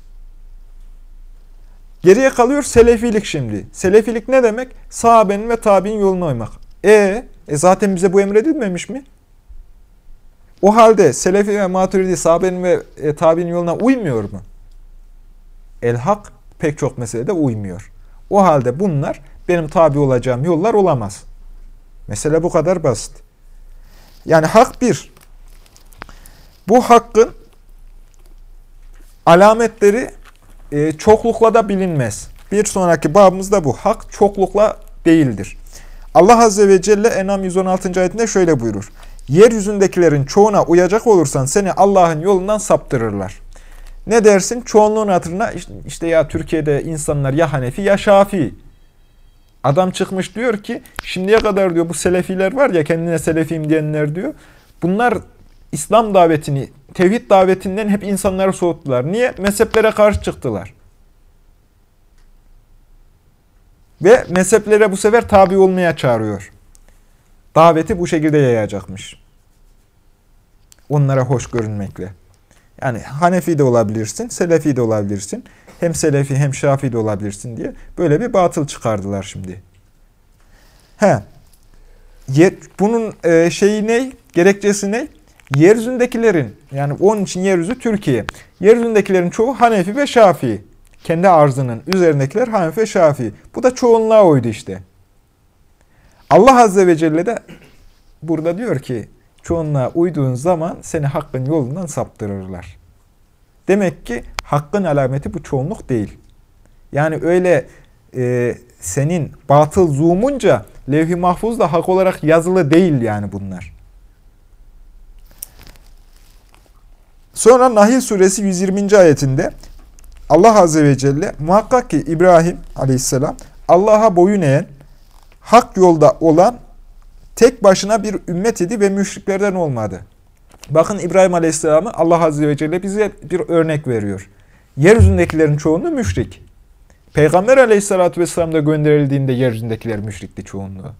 Geriye kalıyor Selefilik şimdi. Selefilik ne demek? Sahabenin ve tabi'in yoluna uymak. Zaten bize bu emredilmemiş mi? O halde Selefi ve Maturidi sahabenin ve tabi'in yoluna uymuyor mu? El-Hak pek çok meselede uymuyor. O halde bunlar benim tabi olacağım yollar olamaz. Mesele bu kadar basit. Yani hak bir. Bu hakkın alametleri çoklukla da bilinmez. Bir sonraki babımızda bu. Hak çoklukla değildir. Allah Azze ve Celle En'am 116. ayetinde şöyle buyurur. Yeryüzündekilerin çoğuna uyacak olursan seni Allah'ın yolundan saptırırlar. Ne dersin? Çoğunluğun hatırına işte ya Türkiye'de insanlar ya Hanefi ya Şafii. Adam çıkmış diyor ki şimdiye kadar diyor bu Selefiler var ya kendine Selefiyim diyenler diyor. Bunlar İslam davetini, tevhid davetinden hep insanları soğuttular. Niye? Mezheplere karşı çıktılar. Ve mezheplere bu sefer tabi olmaya çağırıyor. Daveti bu şekilde yayacakmış. Onlara hoş görünmekle. Yani Hanefi de olabilirsin, Selefi de olabilirsin. Hem Selefi hem Şafii de olabilirsin diye böyle bir batıl çıkardılar şimdi. Bunun şeyi ne? Gerekçesi ne? Yeryüzündekilerin, yani onun için yeryüzü Türkiye. Yeryüzündekilerin çoğu Hanefi ve Şafii. Kendi arzının üzerindekiler Hanefi ve Şafii. Bu da çoğunluğa uydu işte. Allah Azze ve Celle de burada diyor ki, çoğunluğa uyduğun zaman seni hakkın yolundan saptırırlar. Demek ki hakkın alameti bu çoğunluk değil. Yani öyle senin batıl zuhumunca levh-i mahfuzda hak olarak yazılı değil yani bunlar. Sonra Nahil suresi 120. ayetinde Allah Azze ve Celle muhakkak ki İbrahim aleyhisselam Allah'a boyun eğen, hak yolda olan tek başına bir ümmet idi ve müşriklerden olmadı. Bakın İbrahim aleyhisselamı Allah Azze ve Celle bize bir örnek veriyor. Yeryüzündekilerin çoğunu müşrik. Peygamber aleyhissalatü vesselam da gönderildiğinde yeryüzündekiler müşrikti çoğunluğu.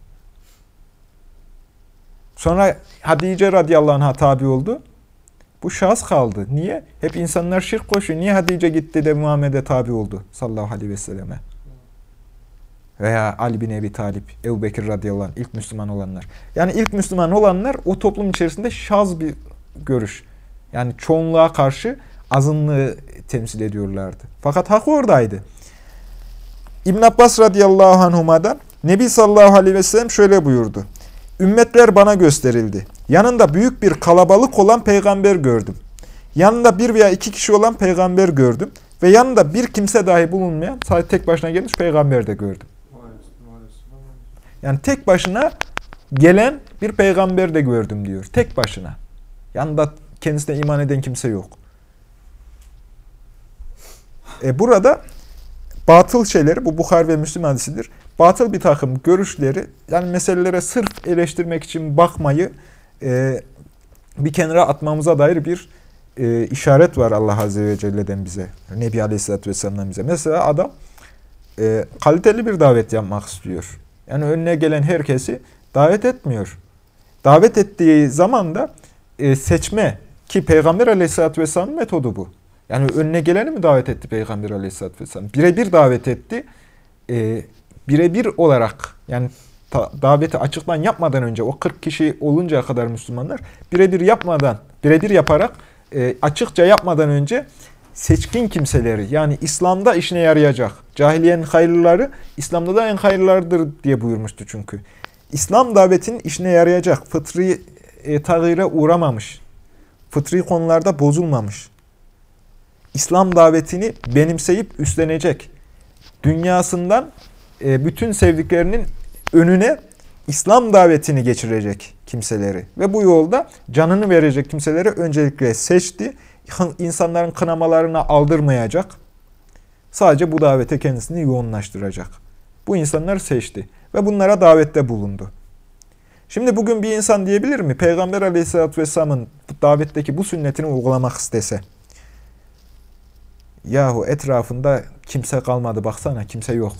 Sonra Hatice radıyallahu anh'a tabi oldu. Bu şahıs kaldı. Niye? Hep insanlar şirk koşuyor. Niye Hatice gitti de Muhammed'e tabi oldu sallallahu aleyhi ve selleme? Veya Ali bin Ebi Talib, Ebu Bekir radıyallahu anh, ilk Müslüman olanlar. Yani ilk Müslüman olanlar o toplum içerisinde şaz bir görüş. Yani çoğunluğa karşı azınlığı temsil ediyorlardı. Fakat hak oradaydı. İbn Abbas radıyallahu anhuma'dan Nebi sallallahu aleyhi ve sellem şöyle buyurdu. Ümmetler bana gösterildi. Yanında büyük bir kalabalık olan peygamber gördüm. Yanında bir veya iki kişi olan peygamber gördüm. Ve yanında bir kimse dahi bulunmayan, sadece tek başına gelmiş peygamber de gördüm. Yani tek başına gelen bir peygamber de gördüm diyor. Tek başına. Yanında kendisine iman eden kimse yok. Burada batıl şeyleri, bu Bukhari ve Müslim hadisidir. Batıl bir takım görüşleri, yani meselelere sırf eleştirmek için bakmayı bir kenara atmamıza dair bir işaret var Allah Azze ve Celle'den bize. Nebi Aleyhisselatü Vesselam'dan bize. Mesela adam kaliteli bir davet yapmak istiyor. Yani önüne gelen herkesi davet etmiyor. Davet ettiği zaman da seçme, ki Peygamber Aleyhisselatü Vesselam'ın metodu bu. Yani önüne geleni mi davet etti Peygamber Aleyhisselatü Vesselam? Birebir davet etti. Birebir olarak, yani daveti açıktan yapmadan önce, o 40 kişi oluncaya kadar Müslümanlar birebir yaparak, açıkça yapmadan önce seçkin kimseleri, yani İslam'da işine yarayacak, cahiliyenin hayırlıları İslam'da da en hayırlılardır diye buyurmuştu çünkü. İslam davetinin işine yarayacak, fıtri tağyire uğramamış, fıtri konularda bozulmamış, İslam davetini benimseyip üstlenecek, dünyasından bütün sevdiklerinin önüne İslam davetini geçirecek kimseleri ve bu yolda canını verecek kimseleri öncelikle seçti. İnsanların kınamalarına aldırmayacak. Sadece bu davete kendisini yoğunlaştıracak. Bu insanları seçti ve bunlara davette bulundu. Şimdi bugün bir insan diyebilir mi? Peygamber Aleyhisselatü Vesselam'ın davetteki bu sünnetini uygulamak istese. Yahu etrafında kimse kalmadı, baksana kimse yok.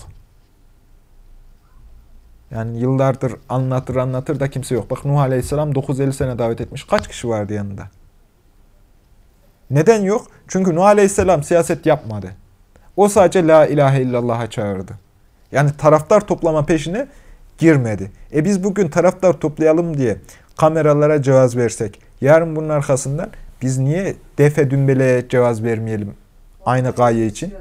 Yani yıllardır anlatır da kimse yok. Bak Nuh Aleyhisselam 950 sene davet etmiş. Kaç kişi vardı yanında? Neden yok? Çünkü Nuh Aleyhisselam siyaset yapmadı. O sadece La ilahe illallah'a çağırdı. Yani taraftar toplama peşine girmedi. Biz bugün taraftar toplayalım diye kameralara cevaz versek, yarın bunun arkasından biz niye defe dümbeleye cevaz vermeyelim aynı gaye için?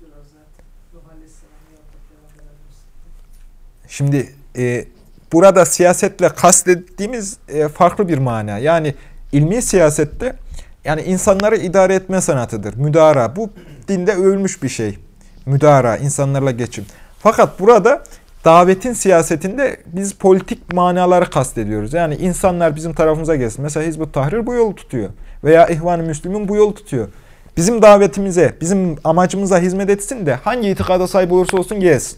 Şimdi burada siyasetle kastettiğimiz farklı bir mana. Yani ilmi siyasette yani insanları idare etme sanatıdır. Müdara. Bu dinde övülmüş bir şey. Müdara, insanlarla geçim. Fakat burada davetin siyasetinde biz politik manaları kastediyoruz. Yani insanlar bizim tarafımıza gelsin. Mesela Hizb-ut Tahrir bu yolu tutuyor. Veya İhvan-ı Müslümin bu yolu tutuyor. Bizim davetimize, bizim amacımıza hizmet etsin de hangi itikada sahip olursa olsun gelsin.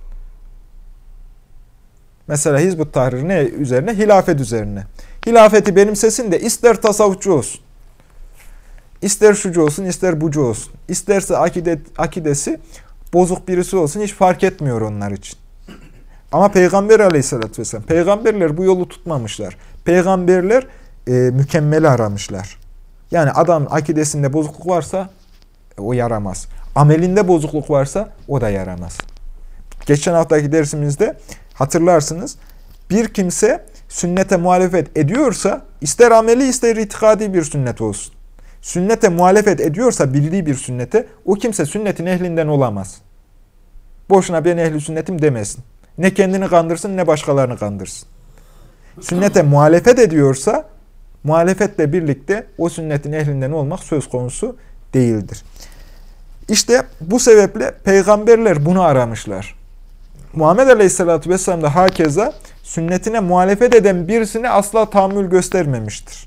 Mesela Hizb-ut Tahrir ne üzerine? Hilafet üzerine. Hilafeti benimsesin de ister tasavvufçu olsun, ister şucu olsun, ister bucu olsun. İsterse akidesi bozuk birisi olsun, hiç fark etmiyor onlar için. Ama Peygamber Aleyhisselatü Vesselam, peygamberler bu yolu tutmamışlar. Peygamberler mükemmeli aramışlar. Yani adam akidesinde bozukluk varsa o yaramaz. Amelinde bozukluk varsa o da yaramaz. Geçen haftaki dersimizde hatırlarsınız, bir kimse sünnete muhalefet ediyorsa, ister ameli ister itikadi bir sünnet olsun. Sünnete muhalefet ediyorsa, bildiği bir sünnete, o kimse sünnetin ehlinden olamaz. Boşuna ben ehli sünnetim demesin. Ne kendini kandırsın ne başkalarını kandırsın. Sünnete muhalefet ediyorsa, muhalefetle birlikte o sünnetin ehlinden olmak söz konusu değildir. İşte bu sebeple peygamberler bunu aramışlar. Muhammed Aleyhisselatü Vesselam da hakeza sünnetine muhalefet eden birisine asla tahammül göstermemiştir.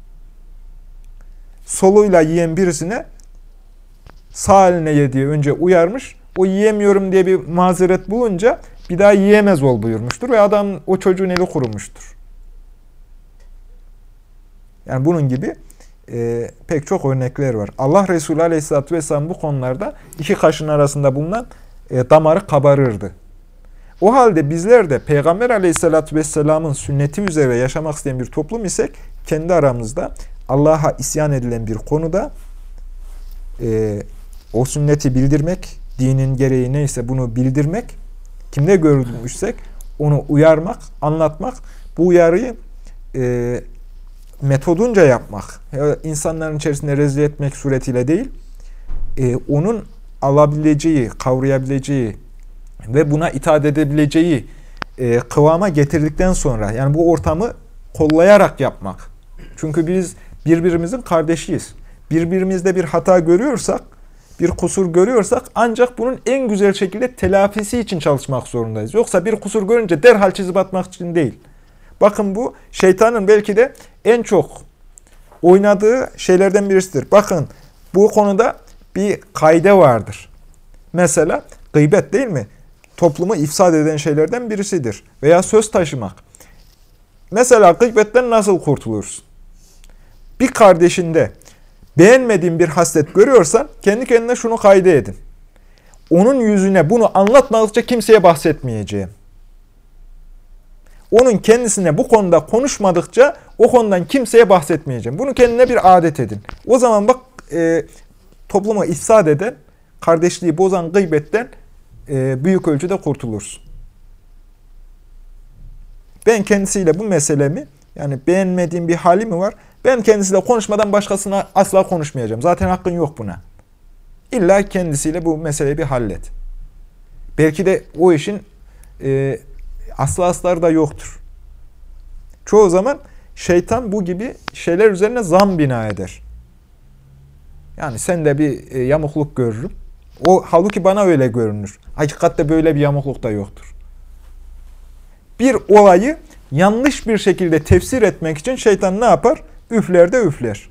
Soluyla yiyen birisine sağ eline ye diye önce uyarmış. O yiyemiyorum diye bir mazeret bulunca bir daha yiyemez ol buyurmuştur ve adam o çocuğun eli kurumuştur. Yani bunun gibi pek çok örnekler var. Allah Resulü Aleyhisselatü Vesselam bu konularda iki kaşın arasında bulunan damarı kabarırdı. O halde bizler de Peygamber Aleyhisselatü Vesselam'ın sünneti üzere yaşamak isteyen bir toplum isek, kendi aramızda Allah'a isyan edilen bir konuda o sünneti bildirmek, dinin gereği neyse bunu bildirmek, kimde görülmüşsek onu uyarmak, anlatmak, bu uyarıyı metodunca yapmak, insanların içerisinde rezil etmek suretiyle değil, onun alabileceği, kavrayabileceği ve buna itaat edebileceği kıvama getirdikten sonra, yani bu ortamı kollayarak yapmak. Çünkü biz birbirimizin kardeşiyiz. Birbirimizde bir hata görüyorsak, bir kusur görüyorsak ancak bunun en güzel şekilde telafisi için çalışmak zorundayız. Yoksa bir kusur görünce derhal çizip atmak için değil. Bakın bu şeytanın belki de en çok oynadığı şeylerden birisidir. Bakın bu konuda bir kaide vardır. Mesela gıybet değil mi? Toplumu ifsad eden şeylerden birisidir. Veya söz taşımak. Mesela gıybetten nasıl kurtulursun? Bir kardeşinde beğenmediğin bir haslet görüyorsan kendi kendine şunu kaide edin. Onun yüzüne bunu anlatmadıkça kimseye bahsetmeyeceğim. Onun kendisine bu konuda konuşmadıkça o konudan kimseye bahsetmeyeceğim. Bunu kendine bir adet edin. O zaman bak toplumu ifsad eden, kardeşliği bozan gıybetten büyük ölçüde kurtulursun. Ben kendisiyle bu meselemi, yani beğenmediğim bir hali mi var? Ben kendisiyle konuşmadan başkasına asla konuşmayacağım. Zaten hakkın yok buna. İlla kendisiyle bu meseleyi bir hallet. Belki de o işin aslı asları da yoktur. Çoğu zaman şeytan bu gibi şeyler üzerine zan bina eder. Yani sen de bir yamukluk görürüm. O halbuki bana öyle görünür. Hakikatte böyle bir yamukluk da yoktur. Bir olayı yanlış bir şekilde tefsir etmek için şeytan ne yapar? Üfler de üfler.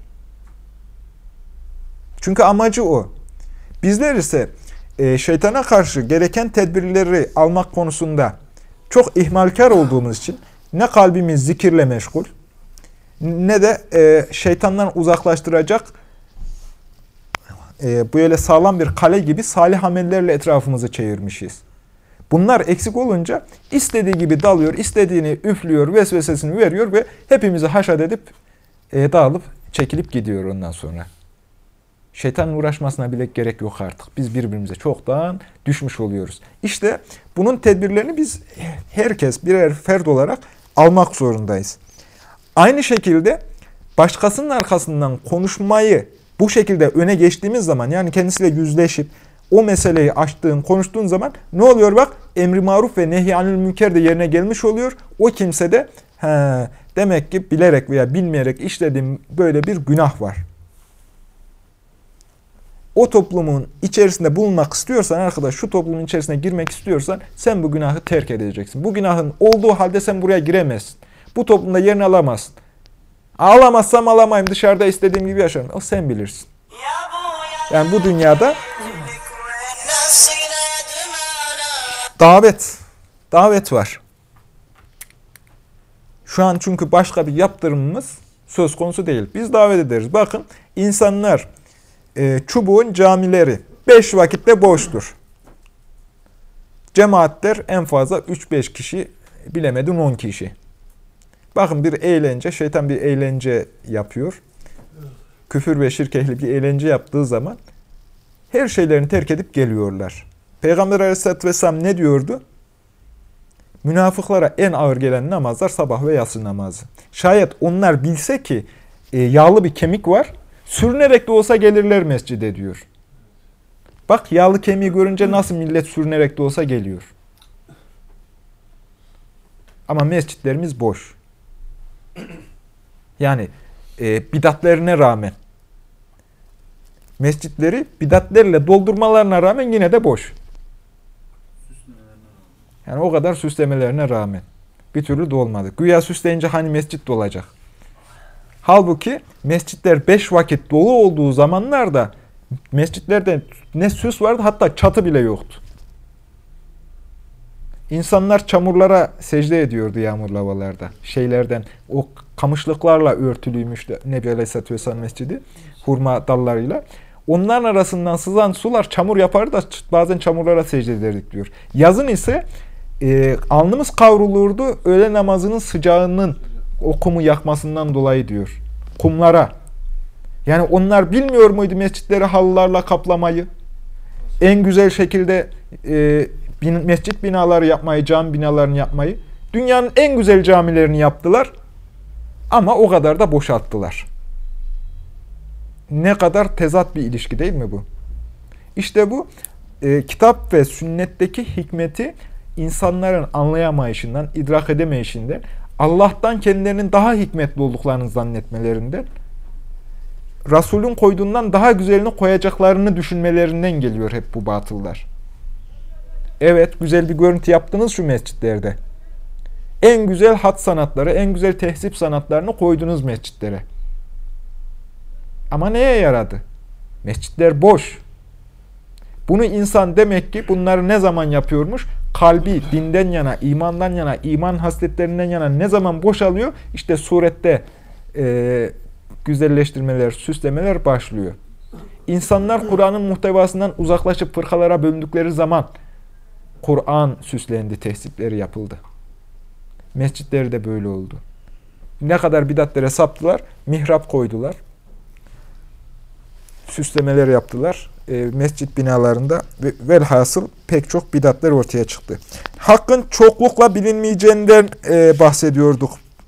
Çünkü amacı o. Bizler ise şeytana karşı gereken tedbirleri almak konusunda çok ihmalkar olduğumuz için ne kalbimiz zikirle meşgul, ne de şeytandan uzaklaştıracak böyle sağlam bir kale gibi salih amellerle etrafımızı çevirmişiz. Bunlar eksik olunca istediği gibi dalıyor, istediğini üflüyor, vesvesesini veriyor ve hepimizi haşat edip dağılıp çekilip gidiyor ondan sonra. Şeytanın uğraşmasına bile gerek yok artık. Biz birbirimize çoktan düşmüş oluyoruz. İşte bunun tedbirlerini biz herkes birer fert olarak almak zorundayız. Aynı şekilde başkasının arkasından konuşmayı bu şekilde öne geçtiğimiz zaman, yani kendisiyle yüzleşip o meseleyi açtığın, konuştuğun zaman ne oluyor bak? Emri maruf ve nehy-i münker de yerine gelmiş oluyor. O kimse de demek ki bilerek veya bilmeyerek işlediğim böyle bir günah var. O toplumun içerisinde bulunmak istiyorsan arkadaş, şu toplumun içerisine girmek istiyorsan sen bu günahı terk edeceksin. Bu günahın olduğu halde sen buraya giremezsin. Bu toplumda yerini alamazsın. Alamazsam alamayayım, dışarıda istediğim gibi yaşarım. O sen bilirsin. Yani bu dünyada davet var. Şu an çünkü başka bir yaptırımımız söz konusu değil. Biz davet ederiz. Bakın insanlar çubuğun camileri 5 vakitte boştur. Cemaatler en fazla 3-5 kişi, bilemedin 10 kişi. Bakın bir eğlence, şeytan bir eğlence yapıyor. Küfür ve şirk ehli bir eğlence yaptığı zaman her şeylerini terk edip geliyorlar. Peygamber Aleyhisselatü Vesselam ne diyordu? Münafıklara en ağır gelen namazlar sabah ve yatsı namazı. Şayet onlar bilse ki yağlı bir kemik var, sürünerek de olsa gelirler mescide diyor. Bak yağlı kemiği görünce nasıl millet sürünerek de olsa geliyor. Ama mescitlerimiz boş. Yani bidatlerine rağmen, mescitleri bidatlerle doldurmalarına rağmen yine de boş. Yani o kadar süslemelerine rağmen bir türlü dolmadı. Güya süsleyince hani mescit dolacak. Halbuki mescitler 5 vakit dolu olduğu zamanlarda mescitlerde ne süs vardı, hatta çatı bile yoktu. İnsanlar çamurlara secde ediyordu yağmurlu havalarda. Şeylerden, o kamışlıklarla örtülüymüş Nebi Aleyhisselatü Vesselam mescidi, hurma dallarıyla. Onların arasından sızan sular çamur yapar da bazen çamurlara secde ederdik diyor. Yazın ise alnımız kavrulurdu öğle namazının sıcağının o kumu yakmasından dolayı diyor. Kumlara. Yani onlar bilmiyor muydu mescitleri halılarla kaplamayı? En güzel şekilde mescit binaları yapmayı, cami binalarını yapmayı. Dünyanın en güzel camilerini yaptılar. Ama o kadar da boşalttılar. Ne kadar tezat bir ilişki değil mi bu? İşte bu kitap ve sünnetteki hikmeti insanların anlayamayışından, idrak edemeyişinden, Allah'tan kendilerinin daha hikmetli olduklarını zannetmelerinden, Resul'ün koyduğundan daha güzelini koyacaklarını düşünmelerinden geliyor hep bu batıllar. Evet, güzel bir görüntü yaptınız şu mescitlerde. En güzel hat sanatları, en güzel tehzip sanatlarını koydunuz mescitlere. Ama neye yaradı? Mescitler boş. Bunu insan demek ki bunları ne zaman yapıyormuş? Kalbi dinden yana, imandan yana, iman hasletlerinden yana ne zaman boşalıyor? İşte surette güzelleştirmeler, süslemeler başlıyor. İnsanlar Kur'an'ın muhtevasından uzaklaşıp fırkalara bölündükleri zaman Kur'an süslendi, tehzipleri yapıldı. Mescitleri de böyle oldu. Ne kadar bidatlere saptılar, mihrap koydular. Süslemeler yaptılar. Mescit binalarında velhasıl pek çok bidatler ortaya çıktı. Hakkın çoklukla bilinmeyeceğinden bahsediyorduk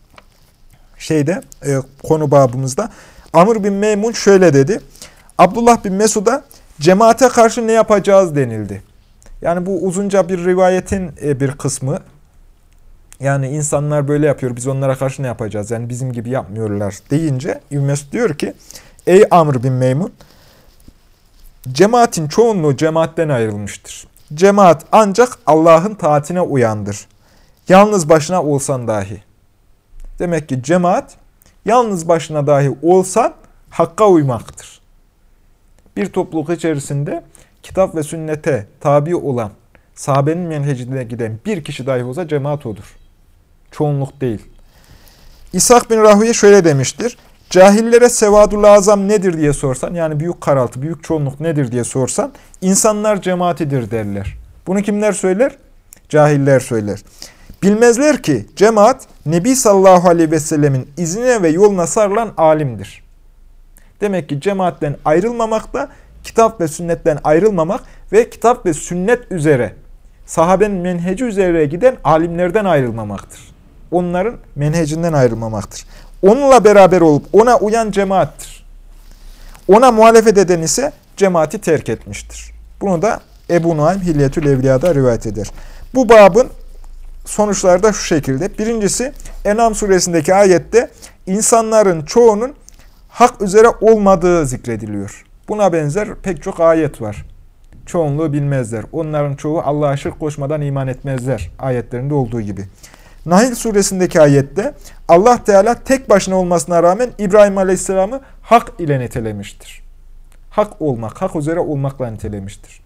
konu babımızda. Amr bin Meymun şöyle dedi. Abdullah bin Mesud'a cemaate karşı ne yapacağız denildi. Yani bu uzunca bir rivayetin bir kısmı. Yani insanlar böyle yapıyor, biz onlara karşı ne yapacağız? Yani bizim gibi yapmıyorlar deyince İbn Mesud diyor ki, ey Amr bin Meymun, cemaatin çoğunluğu cemaatten ayrılmıştır. Cemaat ancak Allah'ın taatine uyandır. Yalnız başına olsan dahi. Demek ki cemaat, yalnız başına dahi olsan hakka uymaktır. Bir topluluk içerisinde kitap ve sünnete tabi olan, sahabenin menhecine giden bir kişi dahi olsa cemaat odur. Çoğunluk değil. İshak bin Rahüye şöyle demiştir. Cahillere sevadul azam nedir diye sorsan, yani büyük karaltı, büyük çoğunluk nedir diye sorsan, insanlar cemaatidir derler. Bunu kimler söyler? Cahiller söyler. Bilmezler ki cemaat, Nebi sallallahu aleyhi ve sellemin izine ve yoluna sarılan alimdir. Demek ki cemaatten ayrılmamak da, kitap ve sünnetten ayrılmamak ve kitap ve sünnet üzere, sahabenin menheci üzere giden alimlerden ayrılmamaktır. Onların menhecinden ayrılmamaktır. Onunla beraber olup ona uyan cemaattir. Ona muhalefet eden ise cemaati terk etmiştir. Bunu da Ebu Nuaym Hilyetül Evliya'da rivayet eder. Bu babın sonuçları da şu şekilde. Birincisi, En'am suresindeki ayette insanların çoğunun hak üzere olmadığı zikrediliyor. Buna benzer pek çok ayet var. Çoğunluğu bilmezler. Onların çoğu Allah'a şirk koşmadan iman etmezler. Ayetlerinde olduğu gibi. Nahl suresindeki ayette Allah Teala tek başına olmasına rağmen İbrahim Aleyhisselam'ı hak ile nitelemiştir. Hak olmak, hak üzere olmakla nitelemiştir.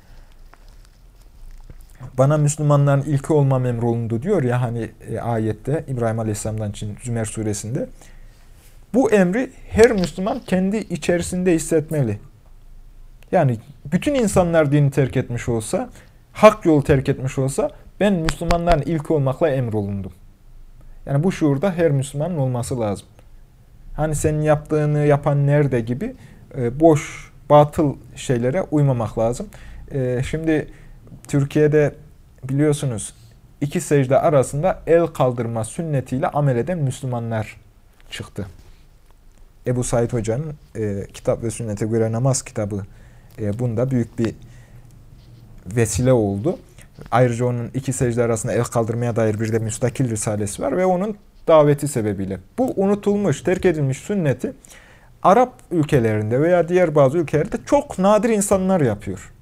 Bana Müslümanların ilki olmam emrolundu diyor ya hani ayette İbrahim Aleyhisselam'dan için Zümer suresinde. Bu emri her Müslüman kendi içerisinde hissetmeli. Yani bütün insanlar dini terk etmiş olsa, hak yolu terk etmiş olsa, ben Müslümanların ilki olmakla emrolundum. Yani bu şuurda her Müslümanın olması lazım. Hani senin yaptığını yapan nerede gibi boş, batıl şeylere uymamak lazım. Şimdi Türkiye'de biliyorsunuz iki secde arasında el kaldırma sünnetiyle amel eden Müslümanlar çıktı. Ebu Said Hoca'nın Kitap ve Sünnete Göre Namaz kitabı bunda büyük bir vesile oldu. Ayrıca onun iki secde arasında el kaldırmaya dair bir de müstakil risalesi var ve onun daveti sebebiyle. Bu unutulmuş, terk edilmiş sünneti Arap ülkelerinde veya diğer bazı ülkelerde çok nadir insanlar yapıyor.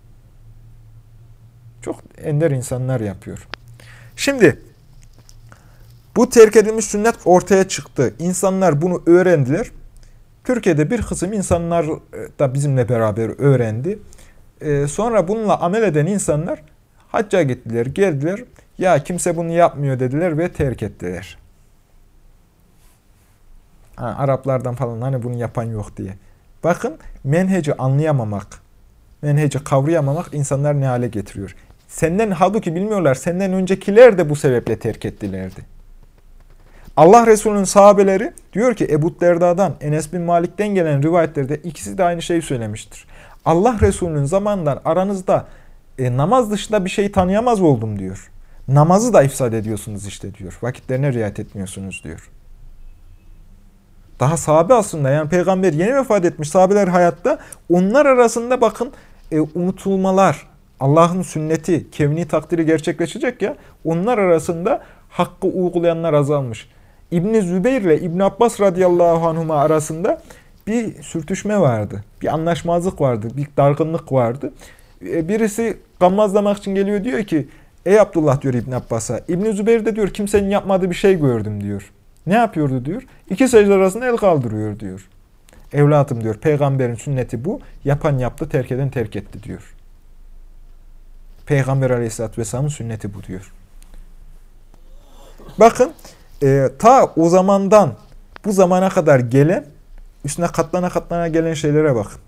Çok ender insanlar yapıyor. Şimdi bu terk edilmiş sünnet ortaya çıktı. İnsanlar bunu öğrendiler. Türkiye'de bir kısım insanlar da bizimle beraber öğrendi. Sonra bununla amel eden insanlar hacca gittiler, geldiler. Ya kimse bunu yapmıyor dediler ve terk ettiler. Araplardan falan hani bunu yapan yok diye. Bakın menheci anlayamamak, menheci kavrayamamak insanlar ne hale getiriyor. Halbuki bilmiyorlar, senden öncekiler de bu sebeple terk ettilerdi. Allah Resulü'nün sahabeleri diyor ki Ebu Derda'dan, Enes bin Malik'ten gelen rivayetlerde ikisi de aynı şeyi söylemiştir. Allah Resulü'nün zamanından aranızda namaz dışında bir şey tanıyamaz oldum diyor. Namazı da ifsad ediyorsunuz işte diyor. Vakitlerine riayet etmiyorsunuz diyor. Daha sahabe aslında, yani peygamber yeni vefat etmiş, sahabeler hayatta. Onlar arasında bakın unutulmalar, Allah'ın sünneti, kevni takdiri gerçekleşecek ya, onlar arasında hakkı uygulayanlar azalmış. İbn-i Zübeyir ile İbn Abbas radıyallahu anhuma arasında bir sürtüşme vardı. Bir anlaşmazlık vardı, bir dargınlık vardı. Birisi gammazlamak için geliyor, diyor ki ey Abdullah diyor İbn Abbas'a. İbn Zübeyir de diyor kimsenin yapmadığı bir şey gördüm diyor. Ne yapıyordu diyor? İki secde arasında el kaldırıyor diyor. Evladım diyor, peygamberin sünneti bu. Yapan yaptı, terk eden terk etti diyor. Peygamber aleyhissalatü vesselamın sünneti bu diyor. Bakın ta o zamandan bu zamana kadar gelen, üstüne katlana katlana gelen şeylere bakın.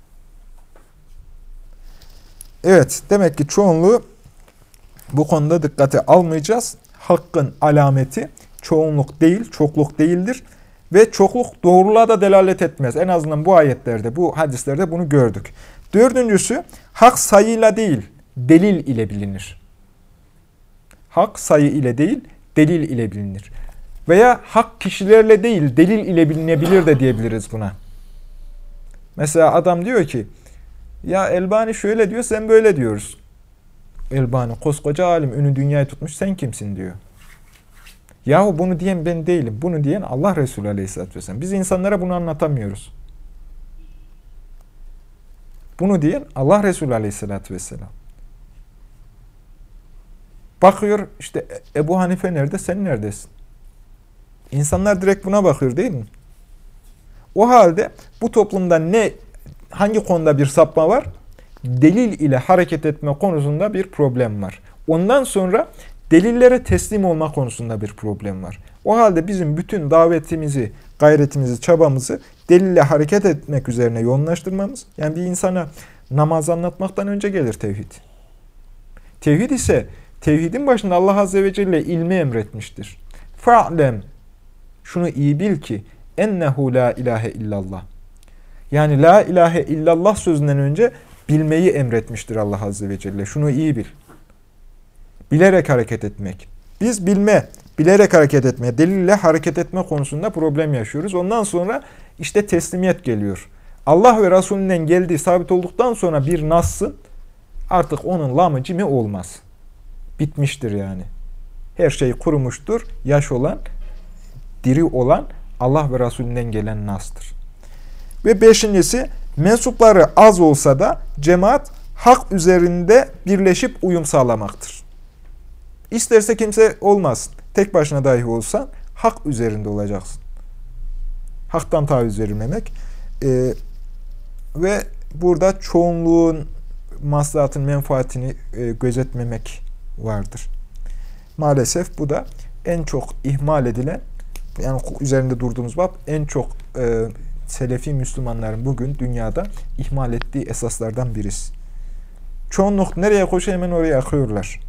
Evet, demek ki çoğunluğu bu konuda dikkate almayacağız. Hakkın alameti çoğunluk değil, çokluk değildir. Ve çokluk doğruluğa da delalet etmez. En azından bu ayetlerde, bu hadislerde bunu gördük. Dördüncüsü, hak sayıyla değil, delil ile bilinir. Hak sayı ile değil, delil ile bilinir. Veya hak kişilerle değil, delil ile bilinebilir de diyebiliriz buna. Mesela adam diyor ki, ya Elbani şöyle diyor, sen böyle diyoruz. Elbani koskoca alim, ünü dünyayı tutmuş, sen kimsin diyor. Yahu bunu diyen ben değilim. Bunu diyen Allah Resulü Aleyhisselatü Vesselam. Biz insanlara bunu anlatamıyoruz. Bunu diyen Allah Resulü Aleyhisselatü Vesselam. Bakıyor işte Ebu Hanife nerede, sen neredesin? İnsanlar direkt buna bakıyor değil mi? O halde bu toplumda hangi konuda bir sapma var? Delil ile hareket etme konusunda bir problem var. Ondan sonra delillere teslim olma konusunda bir problem var. O halde bizim bütün davetimizi, gayretimizi, çabamızı delille hareket etmek üzerine yoğunlaştırmamız. Yani bir insana namaz anlatmaktan önce gelir tevhid. Tevhid ise tevhidin başında Allah Azze ve Celle ilmi emretmiştir. Fa'lem, şunu iyi bil ki ennehu la ilahe illallah. Yani la ilahe illallah sözünden önce bilmeyi emretmiştir Allah Azze ve Celle. Şunu iyi bil. Bilerek hareket etmek. Biz bilerek hareket etmeye, delille hareket etme konusunda problem yaşıyoruz. Ondan sonra işte teslimiyet geliyor. Allah ve Resulünden geldiği sabit olduktan sonra bir nassın artık onun lamı cimi olmaz. Bitmiştir yani. Her şey kurumuştur. Yaş olan, diri olan Allah ve Resulünden gelen nastır. Ve beşincisi, mensupları az olsa da cemaat hak üzerinde birleşip uyum sağlamaktır. İsterse kimse olmasın. Tek başına dahi olsan hak üzerinde olacaksın. Haktan taviz verilmemek. Ve burada çoğunluğun maslahatın, menfaatini gözetmemek vardır. Maalesef bu da en çok ihmal edilen, yani üzerinde durduğumuz bab en çok Selefi Müslümanların bugün dünyada ihmal ettiği esaslardan birisi. Çoğunluk nereye koşuyor hemen oraya akıyorlar.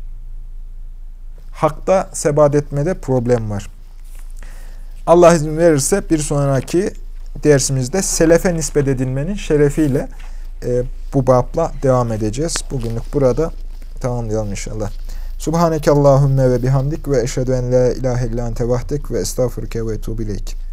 Hakta sebat etmede problem var. Allah izin verirse bir sonraki dersimizde selefe nispet edilmenin şerefiyle bu babla devam edeceğiz. Bugünlük burada tamamlayalım inşallah. Subhaneke Allahümme ve bihamdik ve eşhedü en la ilahe illa ente vahdek ve estağfurke ve etûbü ileyk.